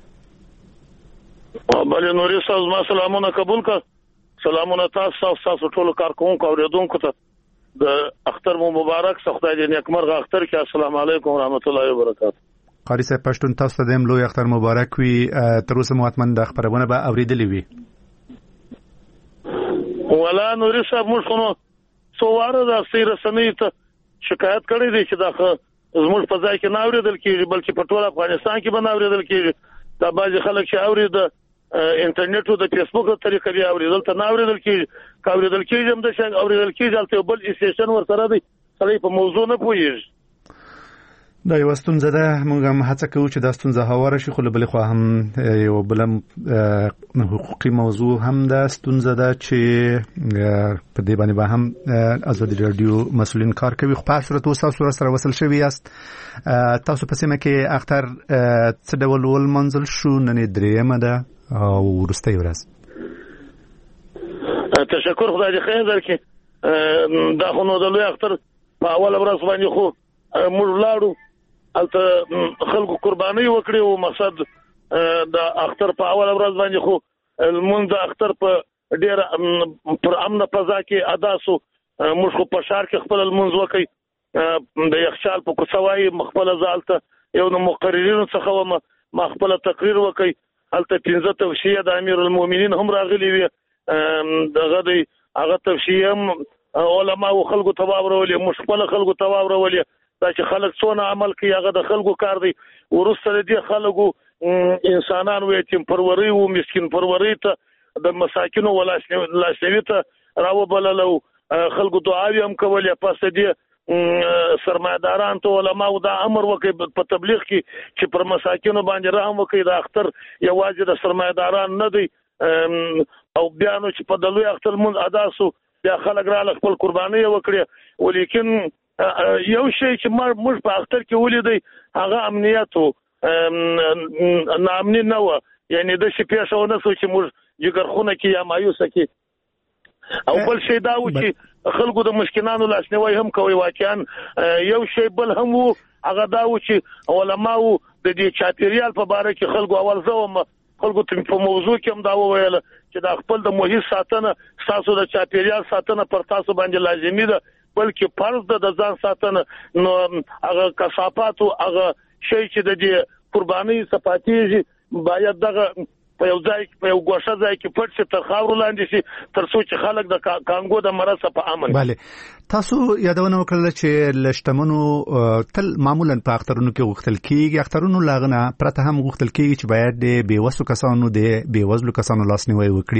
بل نوري صاحب ما سلامونه قبول کا سلامونه تاسو ټول کارکونکو اوریدونکو ته د اختر مو مبارک خدای دې نیکمرغه اختر کې السلام علیکم ورحمت الله وبرکاته قاری صاحب پښتون تاسو ته د لوی اختر مبارک وي تر اوسه متمن د خبرونه به اوریدلې وي ولا نوري صاحب موږ نو څواره د سیرسنې ته شکایت کړې دي چې دا زموږ په ځای کې نه اوریدل کیږي بلکې په ټول افغانستان کې به نه اوریدل کیږي دا بعض خلک چې اورید انټرنیټ او د فیسبوک په طریقه بیا اوریدل ته نه اوریدل کیږي کاوریدل کیږي هم د شان اوریدل کیږي البته بل سټیشن ورسره دی سړی په موضوع نه پوهیږي دا یو ستونزه ده، موږ هم هڅه کوو چې دا ستونزه هواره شي، خو له بلې خوا هم یو بل حقوقي موضوع هم ده، ستونزه ده چې په دې باندې به هم ازادي رادیو مسؤلین کار کوي. خو په هر صورت اوس تاسو سره وصل شوي یاست. تاسو په سیمه کې اختر څه ډول ولمنځل شو؟ نن درېیمه ده او وروستۍ ورځ. تشکر، خدای دې خیر درکړي. دا خو نو د لوی اختر په اوله ورځ باندې خو موږ لاړو البته خلکو قرباني وکړي او مقصد د اختر په اوله ورځ باندې خو المنځ اختر په ډیر پر امن فضا کې ادا سو. موږ خو په شهر کې خپل المنځ وکړي د یخچال په کوڅوي مخبل زالته یو نو مقررینو څخه ما خپل تقریر وکړي. البته 15 توصیه د امیر المؤمنین هم راغلي وي، دغه دی هغه توصیه علماء او خلکو تواورولې، مشکل خلکو تواورولې دا چې خلک څونه عمل کوي هغه د خلکو کار دی. ورسره دې خلکو انسانان و یتیم پروری او مسکین پروری ته د مساکینو ولاسنوي ته راوبللو، خلکو دعاوی هم کولې. پس دې سرمایداران ته علماء دا امر وکړي په تبلیغ کې چې پر مساکینو باندې رحم وکړي. د اختر یوازې د سرمایداران نه دی او بیا نو چې په دلوي اختر مون ادا سو بیا خلک را خپل قرباني وکړي. ولیکن یو شی چې موږ په اختر کې ولیدای هغه امنیت او نامنی نه و، یعنی د شي پیښونه سو چې موږ جګرخونه کې یا مایوس کې. او بل شی دا و چې خلکو د مشکلانو لاسنیوي هم کوي. واقعا یو شی بل هم و هغه دا و چې علماء د دې چاپیریال په اړه کې خلکو اول زوم خلکو ته په موضوع کې هم دا وویل چې د خپل د محیط ساتنه تاسو د چاپیریال ساتنه پر تاسو باندې لازمي ده، بلکې فرض ده د ځان ساتنه. نو هغه کثافات او هغه شی چې د دې قرباني صفاتیږي باید دغه په یو ځای په یو ګوښه ځای کې پټ شي تر خاور لاندې شي تر څو چې خلک د کانګو د مرسته په امن. bale تاسو یادونه وکړه چې لشتمنو تل معمولا په اخترونو کې غوښتل کیږي، اخترونو لاغنه پرته هم غوښتل کیږي چې باید د بیوسو کسانو د بیوزلو کسانو لاسنیوي وکړي.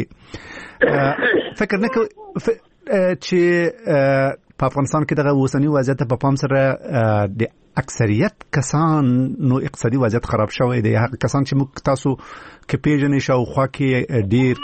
فکر نه کوي چې په افغانستان کې دغه اوسنی وضعیت په پام سره د اکثریت کسانو اقتصادي وضعیت خراب شوی دی. هغه کسان چې موږ تاسو کې پیژنې شاوخوا کې ډیر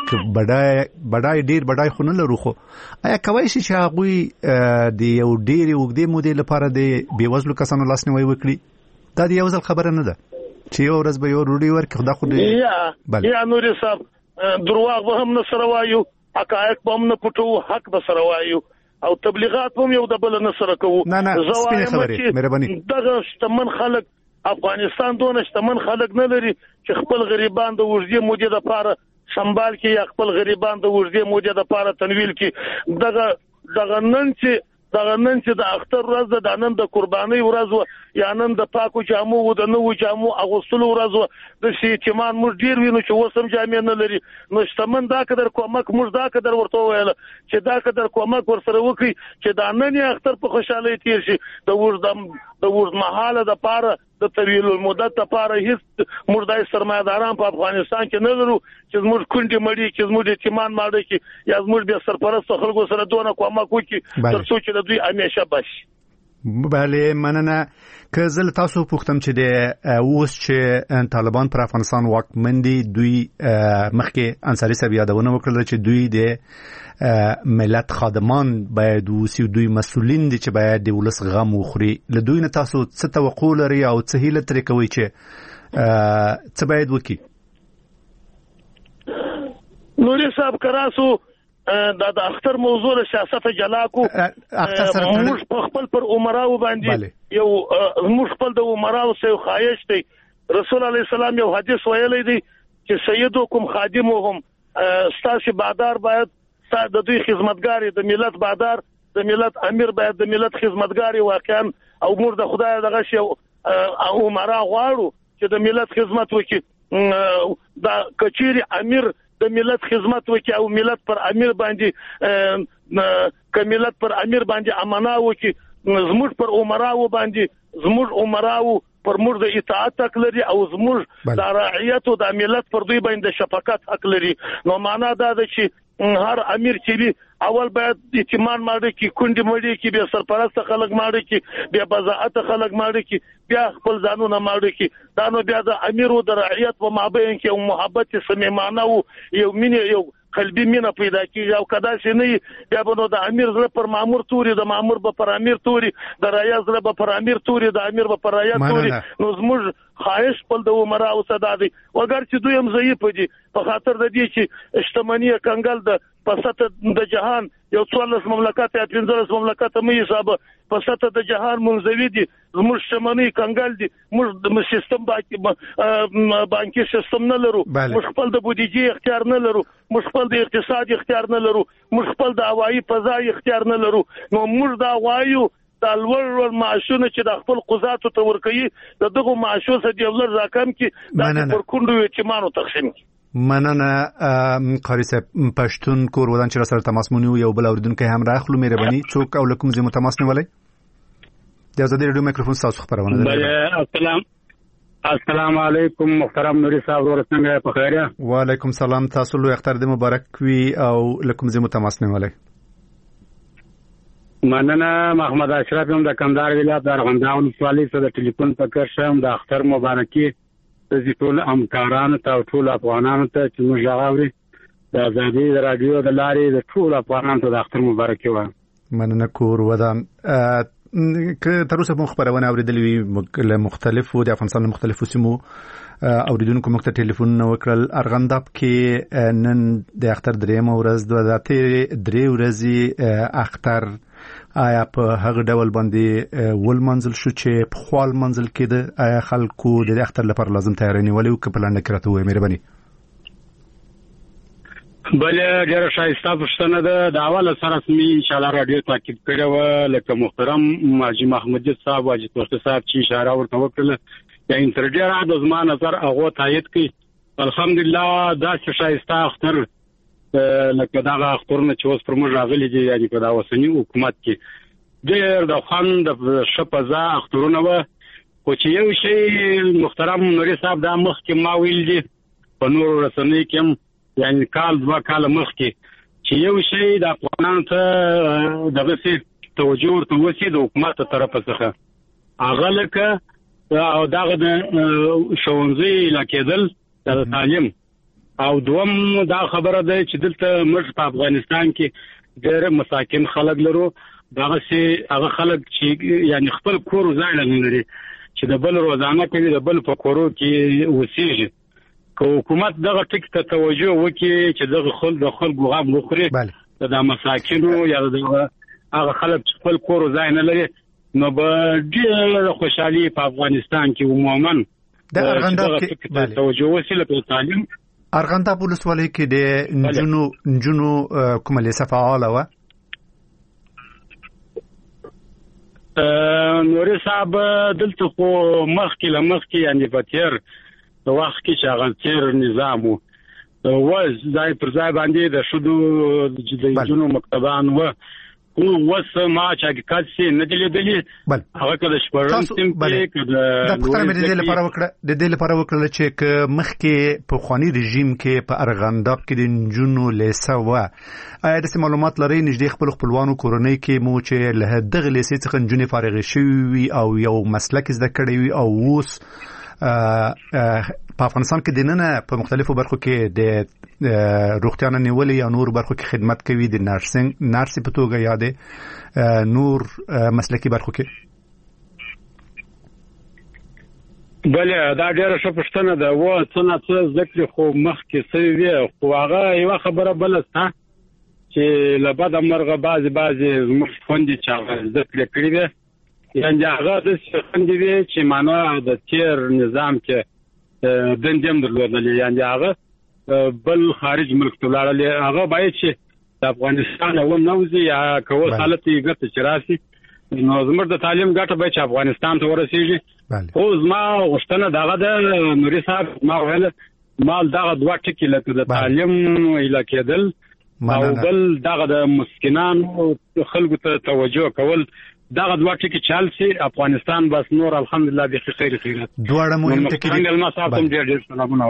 بډای خو نه لرو، خو آیا کوي چې هغه د یو ډیر وګړي مودې لپاره د بیوزلو کسانو لاسنیوي وکړي؟ دا د یو ځل خبره نه ده چې یو ورځ به یو روډي ورکړي. خدا خو دې یا نوري صاحب درواغ به هم نه سره وایو، حقایق به هم نه پټو، حق به سره وایو او تبلیغات هم یو د بل نه سره کوو. سپینې خبرې مهرباني. دغه شتمن خلک افغانستان دونه شتمن خلک نه لري چې خپل غریبان د وژدي مودې د پاره سنبال کې یا خپل غریبان د وژدي مودې د پاره تنویل کې. دغه نن چې د اختر ورځ د نن د قرباني ورځ یا نن د پاکو جامو او د نوو جامو اغوستلو ورځ د شي چمان موږ ډیر وینو چې وسم جامې نه لري. نو شتمن دا قدر کومک موږ دا قدر ورته ویل چې دا قدر کومک ورسره وکړي چې دا نن اختر په خوشاله تیر شي. د ورځ محاله د پاره د طویل المدت لپاره هیڅ موږ د سرمایداران په افغانستان کې نه لرو چې موږ کونډې مړي چې موږ یتیمان ماړه کې یا موږ به سرپرست خلکو سره دونه کومک وکړي تر څو چې دوی همیشه بشي. bale مننه. که زل تاسو پوښتم چې د اوس چې طالبان پر افغانستان واکمن دي، دوی مخکې انصاري صاحب یادونه وکړه چې دوی د ملت خادمان باید اوسي، دوی مسؤلین دي چې باید د ولس غم وخوري. له دوی نه تاسو څه توقع لري او څه هیله ترې کوي چې څه باید وکړي؟ نوري صاحب کراسو دا د اختر موضوع له سیاست جلا کو موږ خپل پر عمراو باندې یو موږ خپل د عمراو سره خواهش دی. رسول الله سلام یو حدیث ویلی دی چې سیدکم خادمهم، ستاسو بادار باید د دوی خدمتګار، د ملت بادار د ملت امیر باید د ملت خدمتګار. واقعا او موږ د خدای دغه شی عمرا غواړو چې د ملت خدمت وکړي. دا کچيري امیر د ملت خدمت وکي او ملت پر امیر باندې کملت پر امیر باندې امانه وکي، زموږ پر عمراو باندې زموږ عمراو پر موږ د اطاعت حق لري او زموږ د رعیت او د ملت پر دوی باندې شفقت حق لري. نو معنا دا ده چې هر امیر چې اول باید اعتماد ماړه کی کونډي مړي کی بیا سرپرست خلک ماړه کی بیا بزاعت خلک ماړه کی بیا خپل ځانونه ماړه کی دا نو بیا د امیر او د رعیت په مابین کې محبت صمیمانه او یو مینه یو قلبي مینه پیدا کیږي او کدا چې نه بیا به نو د امیر زړه پر مامور توري د مامور به پر امیر توري د رعیت زړه به پر امیر توري د امیر به پر رعیت توري نو زموږ خواهش خپل د عمره او صدادي وګر چې دوی هم ضعیف دي په خاطر د دې چې اجتماعي کنګل د پسته د جهان یو 14 مملکت یا 15 مملکت مې حساب پسته د جهان منځوي دي زموږ شمنی کنګل دي موږ د سیستم بانکي سیستم نه لرو موږ خپل د بودیجې اختیار نه لرو موږ خپل د اقتصاد اختیار نه لرو موږ خپل د هوایي فضا اختیار نه لرو نو موږ دا وایو د لوړ معاشونه چې د خپل قضاتو ته ورکوي د دغه معاشو څخه د ولر راکم کې د پرکوندو اعتمادو تقسیم کی مننه قاری صاحب پښتون کور ودان چې سره تماس مونږ یو بل اوریدونکو هم راخلو مهرباني څوک او لکم زمو تماس نیولای د ازادي رادیو میکروفون تاسو خبرونه ده السلام علیکم محترم نوري صاحب ورڅنګه په خیره وعلیکم سلام تاسو لو اختر د مبارک وی او لکم زمو تماس نیولای مننه محمد اشرف هم د کندهار ولایت د ارغنداو ولسوالۍ څخه د ټلیفون په کرشم د اختر مبارکي د ټول همکارانو ته ټول افغانانو ته چې موږ غواړي د ازادي رادیو د لارې د ټول افغانانو ته د اختر مبارکي و مننه کور ودان که تر اوسه مو خبرونه اوریدلې له مختلفو د افغانستان مختلفو سیمو اوریدونکو موږ ته ټلیفون وکړل ارغنداب کې نن د اختر درېمه ورځ د درې ورځې اختر آیا په هغه ډول باندې ول منزل شو چې په خپل منزل کې د آیا خلکو د اختر لپاره لازم تیاری نیولې او کپلان کړته وي مهرباني بل ډیر شایسته پښتنه د اول سره سمي ان شاء الله رادیو تاکید کړو لکه محترم ماجي محمد صاحب واجی توسط صاحب چې اشاره ورته وکړه یا انټرډیر د زما نظر هغه تایید کړي الحمدلله دا شایسته اختر لکه دا اخترونه چې اوس پر موږ راغلي دي یعنی په دا وسنی حکومت کې ډېر د خوند د شپزا اخترونه و خو چې یو شی محترم نوري صاحب دا مخ کې ما ویل دي په نور رسنۍ کې یعنی کال 2 کال مخ کې چې یو شی د افغانانو ته دغه څه توجه ورته وسی د حکومت طرفه څخه هغه لکه او دغه د شونځي لکېدل د تعلیم او دوم دا خبره ده چې دلته موږ په افغانستان کې ډېر مساکن خلک لرو دغه سي هغه خلک چې یعنی خپل کور ځای لري چې د بل روزانه کوي د بل په کورو کې وسیږي که حکومت دغه ټک ته توجه وکړي چې دغه د خلکو غم وخوري د مساکینو یا دغه هغه خلک چې خپل کور ځای نه لري نو به ډېر خوشحالي په افغانستان کې عموما د ارغنداب کې توجه وسیله په تعلیم ارغنداب ولسوالۍ کې د نجونو کومه لیسه فعاله و نوري صاحب دلته خو مخکې لمخکې یعنی په تیر وخت کې چې هغه تیر نظام و ځای پر ځای باندې د شودو د نجونو مکتبان و وس ما چې حقیقت سي نه دی لیدلی هغه کله شپږم سیم کې د پښتنه مې د دې لپاره وکړه چې مخکې په خواني رژیم کې په ارغنداب کې د نجونو لیسه و آیا د معلومات لري نږدې خپل خپلوانو کورنۍ کې مو چې له دغه لیسې څخه نجونې فارغ شوي او یو مسلک زده کړی وي او اوس په افغانستان کې د نن په مختلفو برخو کې د روغتیا نیولې یا نور برخو کې خدمت کوي د نرسي په توګه یا د نور مسلکي برخو کې بله دا ډېره ښه پوښتنه ده و څه ذکر خو مخکې سوي وي خو هغه یوه خبره بله شته چې له بده مرغه بعضې زموږ خویندې چې هغه زده کړې کړي دي یعنې هغه داسې خویندې وي چې معنا د تېر نظام کې دندې هم درلودلې یعنې هغه بل خارج ملک ته ولاړلې هغه باید چې د افغانستان ونوځي یا که اوس حالت یې ګټه چې راسي نو زموږ د تعلیم ګټه باید چې افغانستان ته ورسېږي خو زما غوښتنه دغه ده نوري صاحب ما ویل مال دغه دوه ټکي لکه د تعلیم ایله کېدل او بل دغه د مسکینانو خلکو ته توجه کول دغه دوه ټکي چل سي افغانستان بس نور الحمدلله به خیر خیرات دواړه مهم ټکي څنګه ما صاحب ډېر سلامونه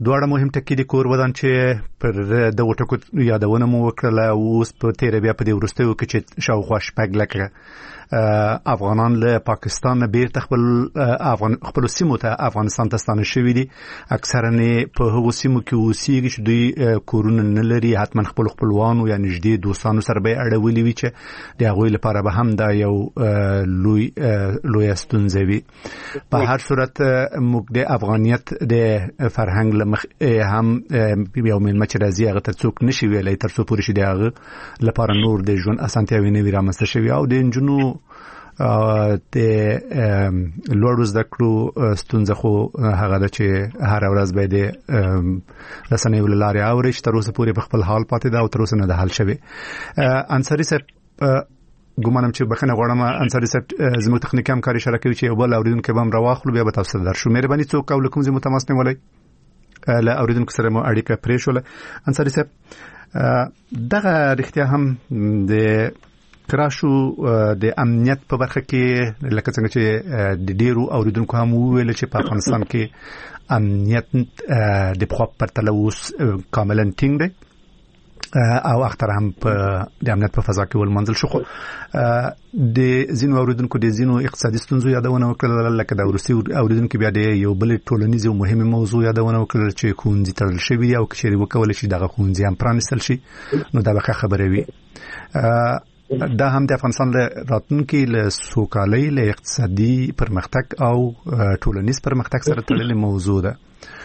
دوړه مهم ټکی د کور ودان چې پر د وټکو یادونه مو وکړه اوس په تیر بیا په دې ورستیو کې چې شاوخوا شپږ لکه افغانان له پاکستان نه بیرته خپل سیمو ته افغانستان ته ستانه شوي دي اکثرا په هغو سیمو کې اوسېږي چې دوی کورونه نه لري حتما خپلوانو یا نږدې دوستانو سره به اړولي وي چې د هغوی لپاره به هم دا یو لویه ستونزه وي په هر صورت موږ د افغانیت د فرهنګ له مخې هم یو مېلمه چې راځي هغه ته څوک نشي ویلی تر څو پورې چې د هغه لپاره نور د ژوند اسانتیاوې نه وي رامنځته شوي او د نجونو د لوړو زده کړو ستونزه خو هغه ده چې هر ورځ به د رسنیو له لارې اوري چې تر اوسه پورې په خپل حال پاتې ده او تر اوسه نه ده حل شوی. انصاري صاحب ګومانم چې بخنه غواړم انصاري صاحب زموږ تخنیکی همکاري اشاره کوي چې یو بل اوریدونکو به هم راواخلو بیا به تاسو ته درشو. مهرباني څوک او لکم زموږ تماس نیولای له اوریدونکو سره مو اړیکه پرې شوله. انصاري صاحب دغه رښتیا هم د کراشو د امنیت په برخه کې لکه څنګه چې د ډیرو اوریدونکو هم ویل چې په افغانستان کې امنیت د خو پرتله اوس کاملا ټینګ دی او اختر هم په د امنیت په فضا کې ولمنځل شو. د زینو اوریدونکو د زینو اقتصادي ستونزو یادونه وکړه لکه د ورسي اوریدونکو بیا د یو بل ټولنیز او مهمه موضوع یادونه وکړه چې ښوونځي تړل شوی دی او کچېرې وکول شي دغه ښوونځي هم پرانیستل شي نو دا به خبره وي. دا هم د افغانستان له راتلونکي له سوکالۍ له اقتصادي پرمختګ او ټولنیز پرمختګ سره تړلې موضوع ده.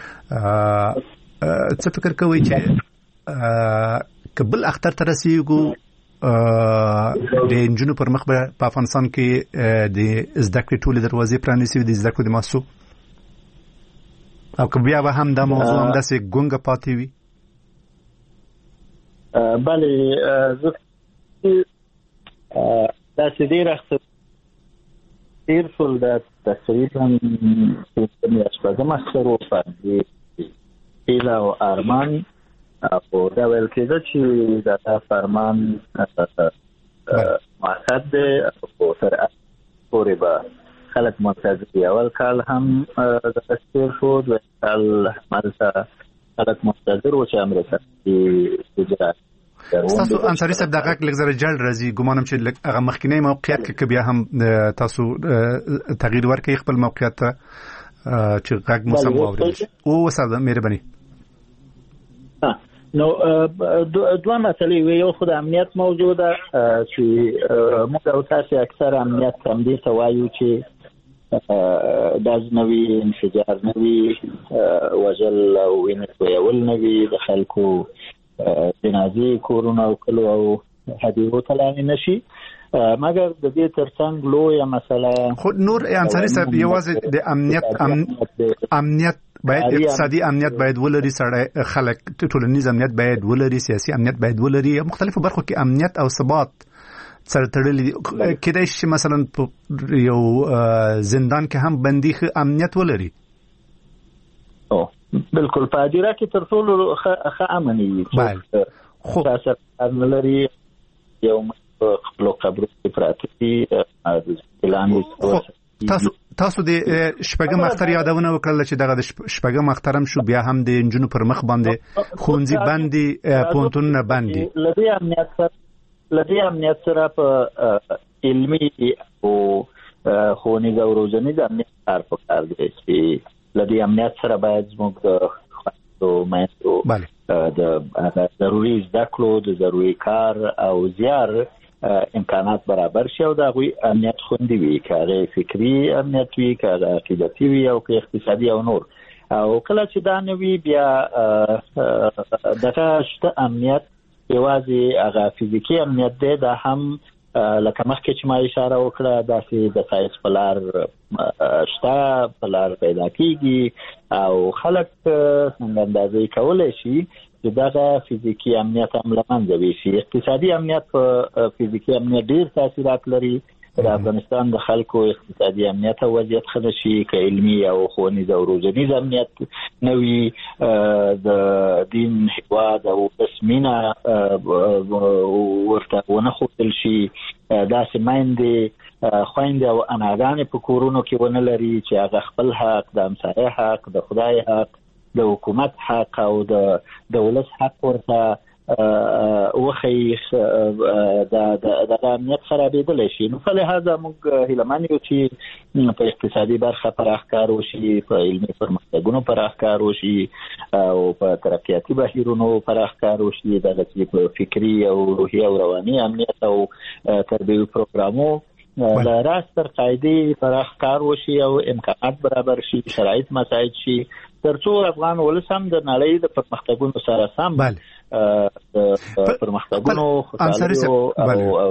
څه فکر کوئ چې کبل اختر ته رسیږو د انجونو پر مخ په افغانستان کې د زده کړې ټولې دروازې پرانیستې د زده کړې د مؤسسو او که بیا به هم دا موضوع هم داسې ګونګه پاتې وي؟ بله داسې ډېر اختر تیر شول د تقریبا شپږم اختر وفادي هیله او ارمان او دا ویل کېده چې دا فرمان مؤثر دی او تر پورې به خلک منتظر دي. اول کال هم د تیر شو دویم کال همالته خلک منتظر و چې امریکا کې اجرا تاسو انصاري صاحب دغه لږ جړ راځي ګومانم چې هغه مخکینی موقعیت کې بیا هم تاسو تغییر ورکړئ خپل موقعیت ته چې غږ مو سم واورئ او وساده مهرباني. نو دوه مسلې وي. یو خو د امنیت موضوع ده چې موږ او تاسو اکثر امنیت هم دې ته وایو چې داز نوي انفجار نوي وجل او وینې تویول نوي د خلکو جنازې کورونه او کلو او حدیقو تلانی نشي مګر د دې ترڅنګ لویه مسله خو نور انصاري صاحب یوازې د امنیت باید اقتصادي امنیت باید ولري سره خلک ټولنیز امنیت باید ولري سیاسي امنیت باید ولري مختلفو برخو کې امنیت او ثبات سره تړلي کېدای شي مثلا یو زندان کې هم بندي امنیت ولري. بالکل په اجرا کې تر ټولو ښه امن وي خو تاسو لري یو خپل قبر کې پراته دي اعلان تاسو د شپږم اختر یادونه وکړل چې دغه د شپږم اختر هم شو بیا هم د انجونو پر مخ باندې ښوونځي باندې پونتونونه باندې لدی امنیت سره په علمي او ښوونیز او روزنیز امنیت کار پکار دی چې لدی امنیت سره باید زموږ د خلکو مېندو د ضروري زده کړو د ضروري کار او زیار امکانات برابر شي او د هغوی امنیت خوندي وي که هغه فکري امنیت وي که هغه عقیدتي وي او که اقتصادي او نور. او کله چې دا نه وي بیا دغه شته امنیت یوازې هغه فزیکي امنیت دی دا هم لکه مخکې چې ما اشاره وکړه داسې د ساینس په لار شته په لار پیدا کېږي او خلک څنګه اندازې کولی شي چې دغه فزیکي امنیت هم له منځه ویشي. اقتصادي امنیت په فزیکي امنیت ډېر تاثیرات لري. د افغانستان د خلکو اقتصادي امنیت او وضعیت ښه نه شي که علمي او ښوونیز او روزنیز امنیت نه وي د دین هېواد او بس مینه ورته ونه ښودل شي داسې میندې خویندې او اناګانې په کورونو کې ونه لري چې هغه خپل حق د همسایه حق د خدای حق د حکومت حق او د ولس حق ورته وخی د امنیت خرابېدلی شي. نو په لحاظه موږ هیلهمن یو چې په اقتصادي برخه پراخکار وشي، په علمي پرمختګونو پراخکار وشي او په ترقیاتي بهیرونو پراخکار وشي، دغه چې په فکري او روحي او رواني امنیت او تربیوي پروګرامو له راست تر قاعدې پراخکار وشي او امکانات برابر شي، شرایط مساعد شي، ترڅو افغان ولس هم د نړۍ د پرمختګونو سره سم پرمختګونو او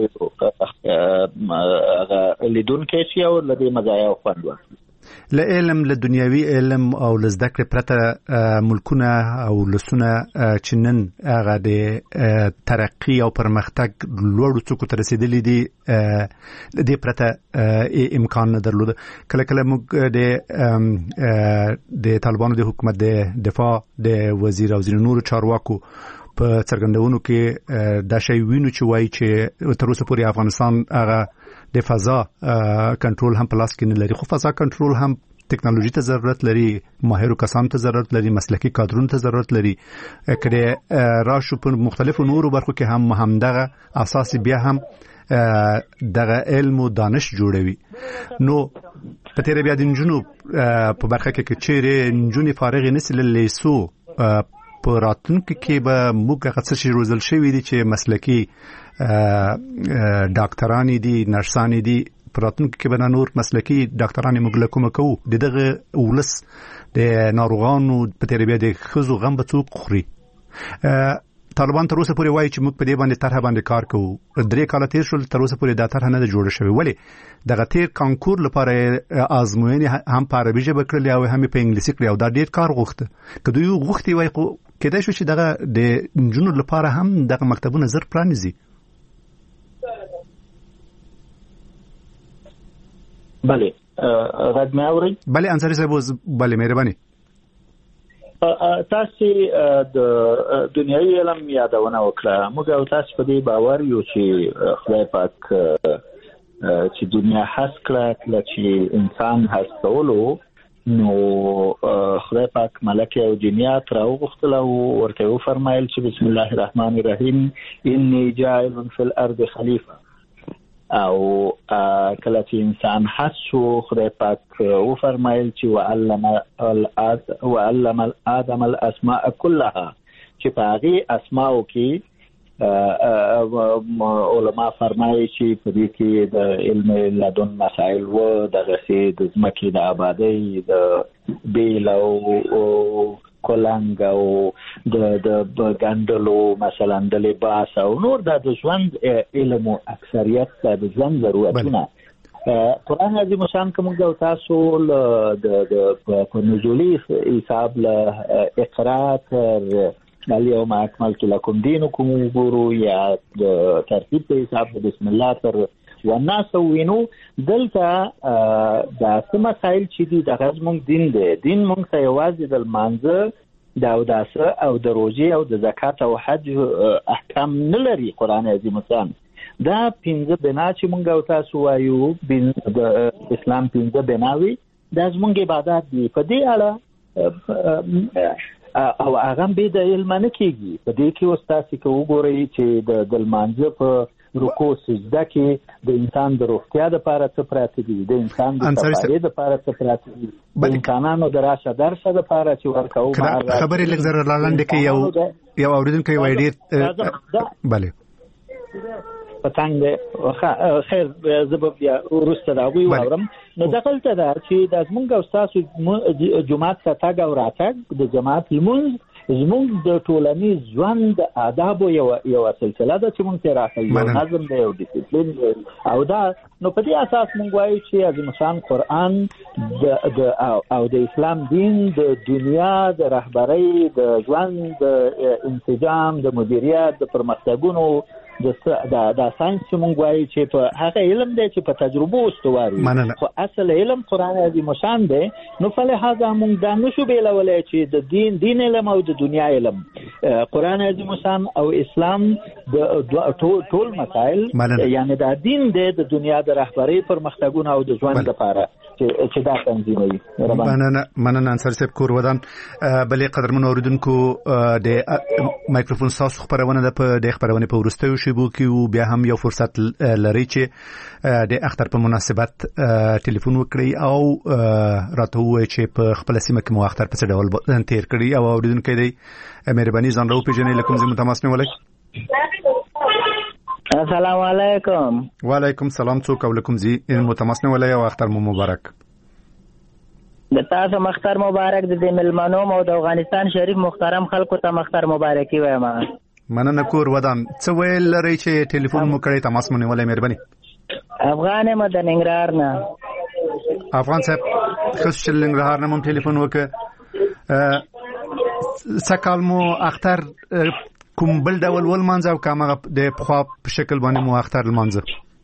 لیدونکي شي او له دې مزایا او خوند واخلي. له علم، له دنیوي علم او له زده کړې پرته ملکونه او لسونه چې نن هغه د ترقي او پرمختګ لوړو څوکو ته رسېدلي دي، د دې پرته امکان نه درلوده. کله کله موږ د طالبانو د حکومت د دفاع د وزیر او ځینو نورو چارواکو په څرګندونو کې دا شی وینو چې وایي چې تر اوسه پورې افغانستان هغه د فضا کنټرول هم په لاس کې نه لري. خو فضا کنټرول هم ټکنالوژي ته ضرورت لري، ماهرو کسانو ته ضرورت لري، مسلکي کادرونو ته ضرورت لري. کله راشو په مختلفو نورو برخو کې هم دغه اساس بیا هم دغه علم او دانش جوړوي. نو په تیر بیا د نجونو په برخه کې چیرې نجونې فارغ نسل لیسو په راتلونکي کې به موږ هغه څه روزل شوي دي چې مسلکي ډاکټرانی دي، نرسانی دي، په راتلونکي کې به نور مسلکي ډاکټرانی موږ له کومه کوو. دغه ولس د ناروغانو په تیر بیا د ښځو غم به څوک خوري؟ طالبان تر اوسه پورې وایي چې موږ په دې باندې طرح باندې کار کوو. 3 کاله تیر شول، تر اوسه پورې دا طرح نه ده جوړه شوې. ولې دغه تیر کانکور لپاره آزموینې هم په عربي ژبه کړلې او هم په انګلیسي کړلې او دا ډېر کار غوښته. که دوی غوښتي وای خو کېدای شو چې دغه د نجونو لپاره هم دغه مکتبونه زر پرانیزي. بله غږ مې اورئ؟ بله انصاري صاحب، بله مهرباني. تاسو د دنیوي علم یادونه وکړه. موږ او تاسو په دې باور یو چې خدای پاک چې دنیا هڅ کړه چې انسان هڅولو، نو خدای پاک ملائکه او جنیات راوغختل او ورته وفرمایل چې بسم الله الرحمن الرحیم انی جاعل فی الارض خلیفه. او کله چې انسان حسو، خدای پاک وفرمایل چې وعلم آدم الاسماء كلها، چې په هغه اسماء کې علما فرمایي چې په دې کې د علم لدن مسائل و د غسې د ځمکې د آبادی، د بیل او کولنګ او د ګندلو مثلا د لباس او نور د ژوند علم او اکثریت د ژوند ضرورتونه. قرآن عظیم شان کوم او تاسو د نزولی حساب له اقرا تر اليوم اكملت لكم دينكم وګورو یا د ترتیب په حساب بسم الله تر والناس وینو دلته د سم مسائل چې دي د غزمون دین دی. دین مونږ ته یوازې د مانځه د اوداسه او د روزي او د زکات او حج احکام نه لري. قرآن عظیم شان دا 15 بنا چې مونږ او تاسو وایو د اسلام 15 بناوي د زمونږ عبادت دي. په دې اړه او هغه به د علم نه کیږي. په دې کې استاد چې وګورئ چې د مانځه په رکوع سجده کې د انسان د روغتیا لپاره څه پراته دي، د انسان د صفائی لپاره څه پراته دي، د انسانانو د راشه درشه لپاره چې ورکوو. خبرې لږ زر لاندې کې یو اوریدونکو وایي ډېر بله پتنګ خیر زبب یا ورسته دا وی وورم. نو دغلته دا چې د زمونږ او تاسو جماعت ته تاګ او راتګ د جماعت لمونځ زمونږ د ټولنیز ژوند آداب یو سلسله ده چې مونږ ته راځي، نظم دی او ډیسپلین او دا. نو په دې اساس مونږ وایو چې عظیم شان قرآن او د اسلام دین د دنیا د رهبرۍ، د ژوند، د انسجام، د مدیریت، د پرمختګونو د ساينس چې مونږ وایو چې په هغه علم دی چې په تجربه استواري، خو اصل علم قرآن عظیم شان دی. نو په لحاظه مونږ دا نشو بیلولی چې د دین علم او د دنیا علم. قرآن عظیم شان او اسلام ټول مسائل یعنی د دین د دنیا د رهبری پرمختګونه او د ژوند لپاره چې دا تنظیموي. مننه انصاري صاحب کور ودان. بلې قدرمن اوریدونکو د مایکروفون تاسو خبرونه د خبرونه په ورستیو شیبو کې او بیا هم یو فرصت لري چې د اختر په مناسبت ټلیفون وکړي او راته وایي چې په خپل سیمه کې مو اختر په څه ډول تیر کړی او اوریدونکو دی مهرباني ځان راو پیژنې لکم زموږ تماس نیولای. السلام علیکم. وعلیکم السلام. څوک او لکم زی متماسنه ولای او اختر مو مبارک. د تاسو مختار مبارک د ملمنو او د افغانستان شریف محترم خلکو ته مختار مبارکي وایم. مننه کور ودان. څه ویل لري چې ټلیفون مو کړی تماس مو نیولای مهرباني. افغان مد ننګرهار نه. افغان صاحب خص ننګرهار نه مو ټلیفون وکړ. سکال مو اختر کوم بل ډول ول منځ او کومه د خو په شکل باندې مو اختر منځ؟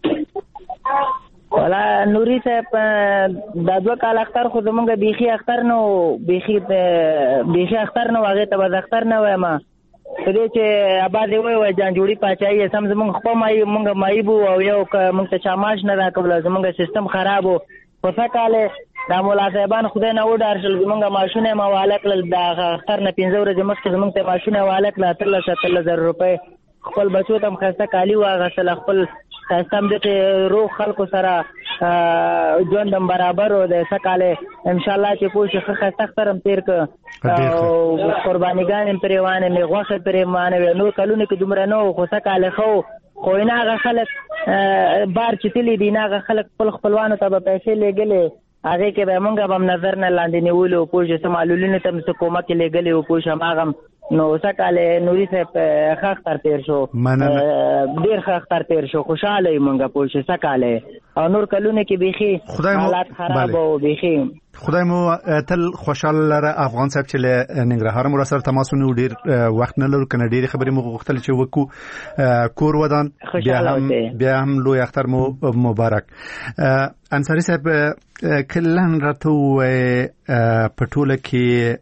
ولا نوري صاحب د دوه کال اختر خو زمونږ بيخي اختر نو بيخي اختر نو هغه ته د اختر نه وایم دې چې آباد وي جان جوړي پاتای سم زمونږ خو مونږ مایبو او یو مونږ ته چاماش نه راکول زمونږ سیستم خراب وو په فکاله دا مولا صاحبان خدای نه وډار شل زمونږ ماشونه موالک ل د اختر نه 15 ورځې مخکې زمونږ ته ماشونه والک ل 3000 روپے خپل بچو ته خسته کالی واغسل خپل سیستم د روح خلکو سره ژوندم برابر او د سکاله ان شاء الله چې پوښه خسته اخترم تیر ک او قربانیګان پریوانه می غوښه پریمانه نو کلونه کې دومره نو خو سکاله خو نه خلک بار چې تلی دینه خلک خپلوانو ته په پیسې لګلې هغه کې به مونږ هم نظر نه لاندې نیولو پوښه سمالولینه تم څه کومه کې لګلې او پوښه ماغم نو سکاله نوري صاحب خاطر تیر شو ډیر خاطر تیر شو خوشاله مونږه پوښه سکاله او نور کلونه کې بيخي حالات خراب او بيخي خدای مو تل خوشاله لره. افغان صاحب چې ننګرهار مو سره تماس ونیو ډیر وخت نه لرو کنه ډیر خبرې مو غوښتل چې وکړو کور ودان بیا هم لوی اختر مو مبارک. انصاري صاحب کلن راته پټوله کې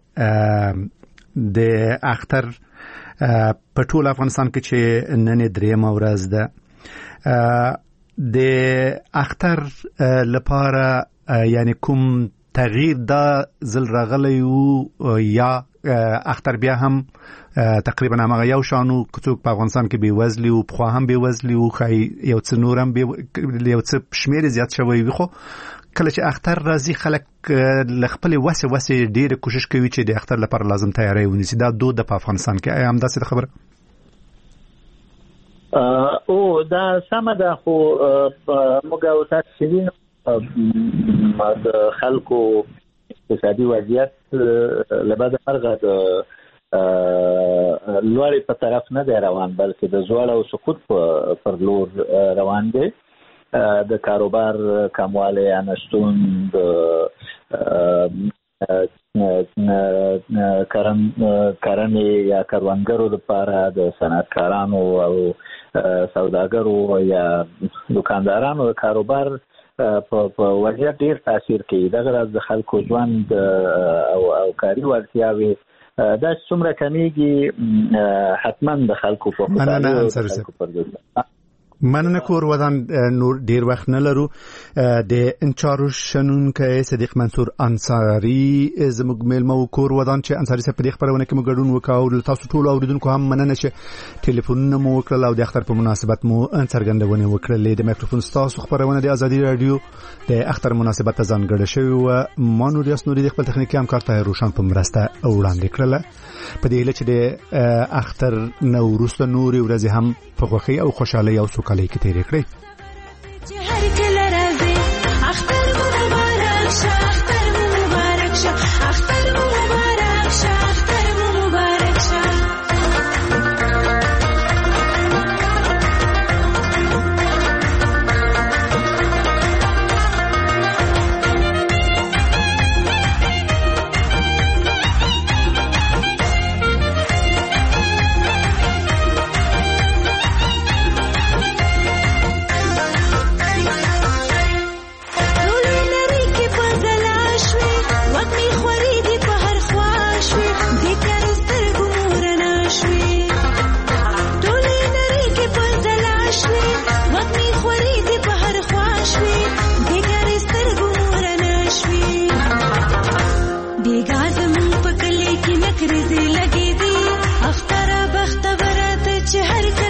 د اختر په ټول افغانستان کې چې نن درېمه ورځ ده د اختر لپاره یعنی کوم تغییر دا زل راغلی یا اختر بیا هم تقریبا هغه یو شانو څوک په افغانستان کې بي وزلي او په هم بي وزلي او خای یو څه نورم یو څه شمیر زیات شوی وي خو کله چې اختر راځي خلک خپل وسه ډېر کوشش کوي چې د اختر لپاره لازم تیاری ونیسي. دا دود په افغانستان کې هم داسې خبره او دا سم ده خو موږ او تاسو د خلکو اقتصادي وضعیت لبعد مرغه د لوړې په طرف نه دی روان بلکې د زوړ او سقوط پر لور روان دی. د کاروبار کمواله یا نشټون د کرنې یا کروندګرو لپاره د صنعتکارانو او سوداګرو یا دکاندارانو د کاروبار په وضعیت ډیر تاثیر کوي. دغه راز د خلکو ژوند او کاري وړتیاوې دا څومره کمیږي حتما د خلکو په مننه کور ودان. نور ډیر وخت نه لرو. د انچارو شنونکو صدیق منصور انصاری زموږ ملمو کور ودان چې انصاری صاحب په خبرونه کې مګړون وکاو. تاسو ټول اوریدونکو هم مننه چې ټلیفونونه مو وکړل او د اختر په مناسبت مو څرګندونه وکړل. د مایکروفون تاسو خبرونه د ازادي رادیو د اختر مناسبت ځانګړی شوی او مانور یاسنوري د خپل تخنیکی همکار ته روشن په مرسته وړاندې کړل. په دې لچ د اختر نو وروسته نوري ورځې هم په خوښي او خوشحالي او سوکالۍ کې تیرې کړې. فکر دې لګې دي اختر بخت برات چې هر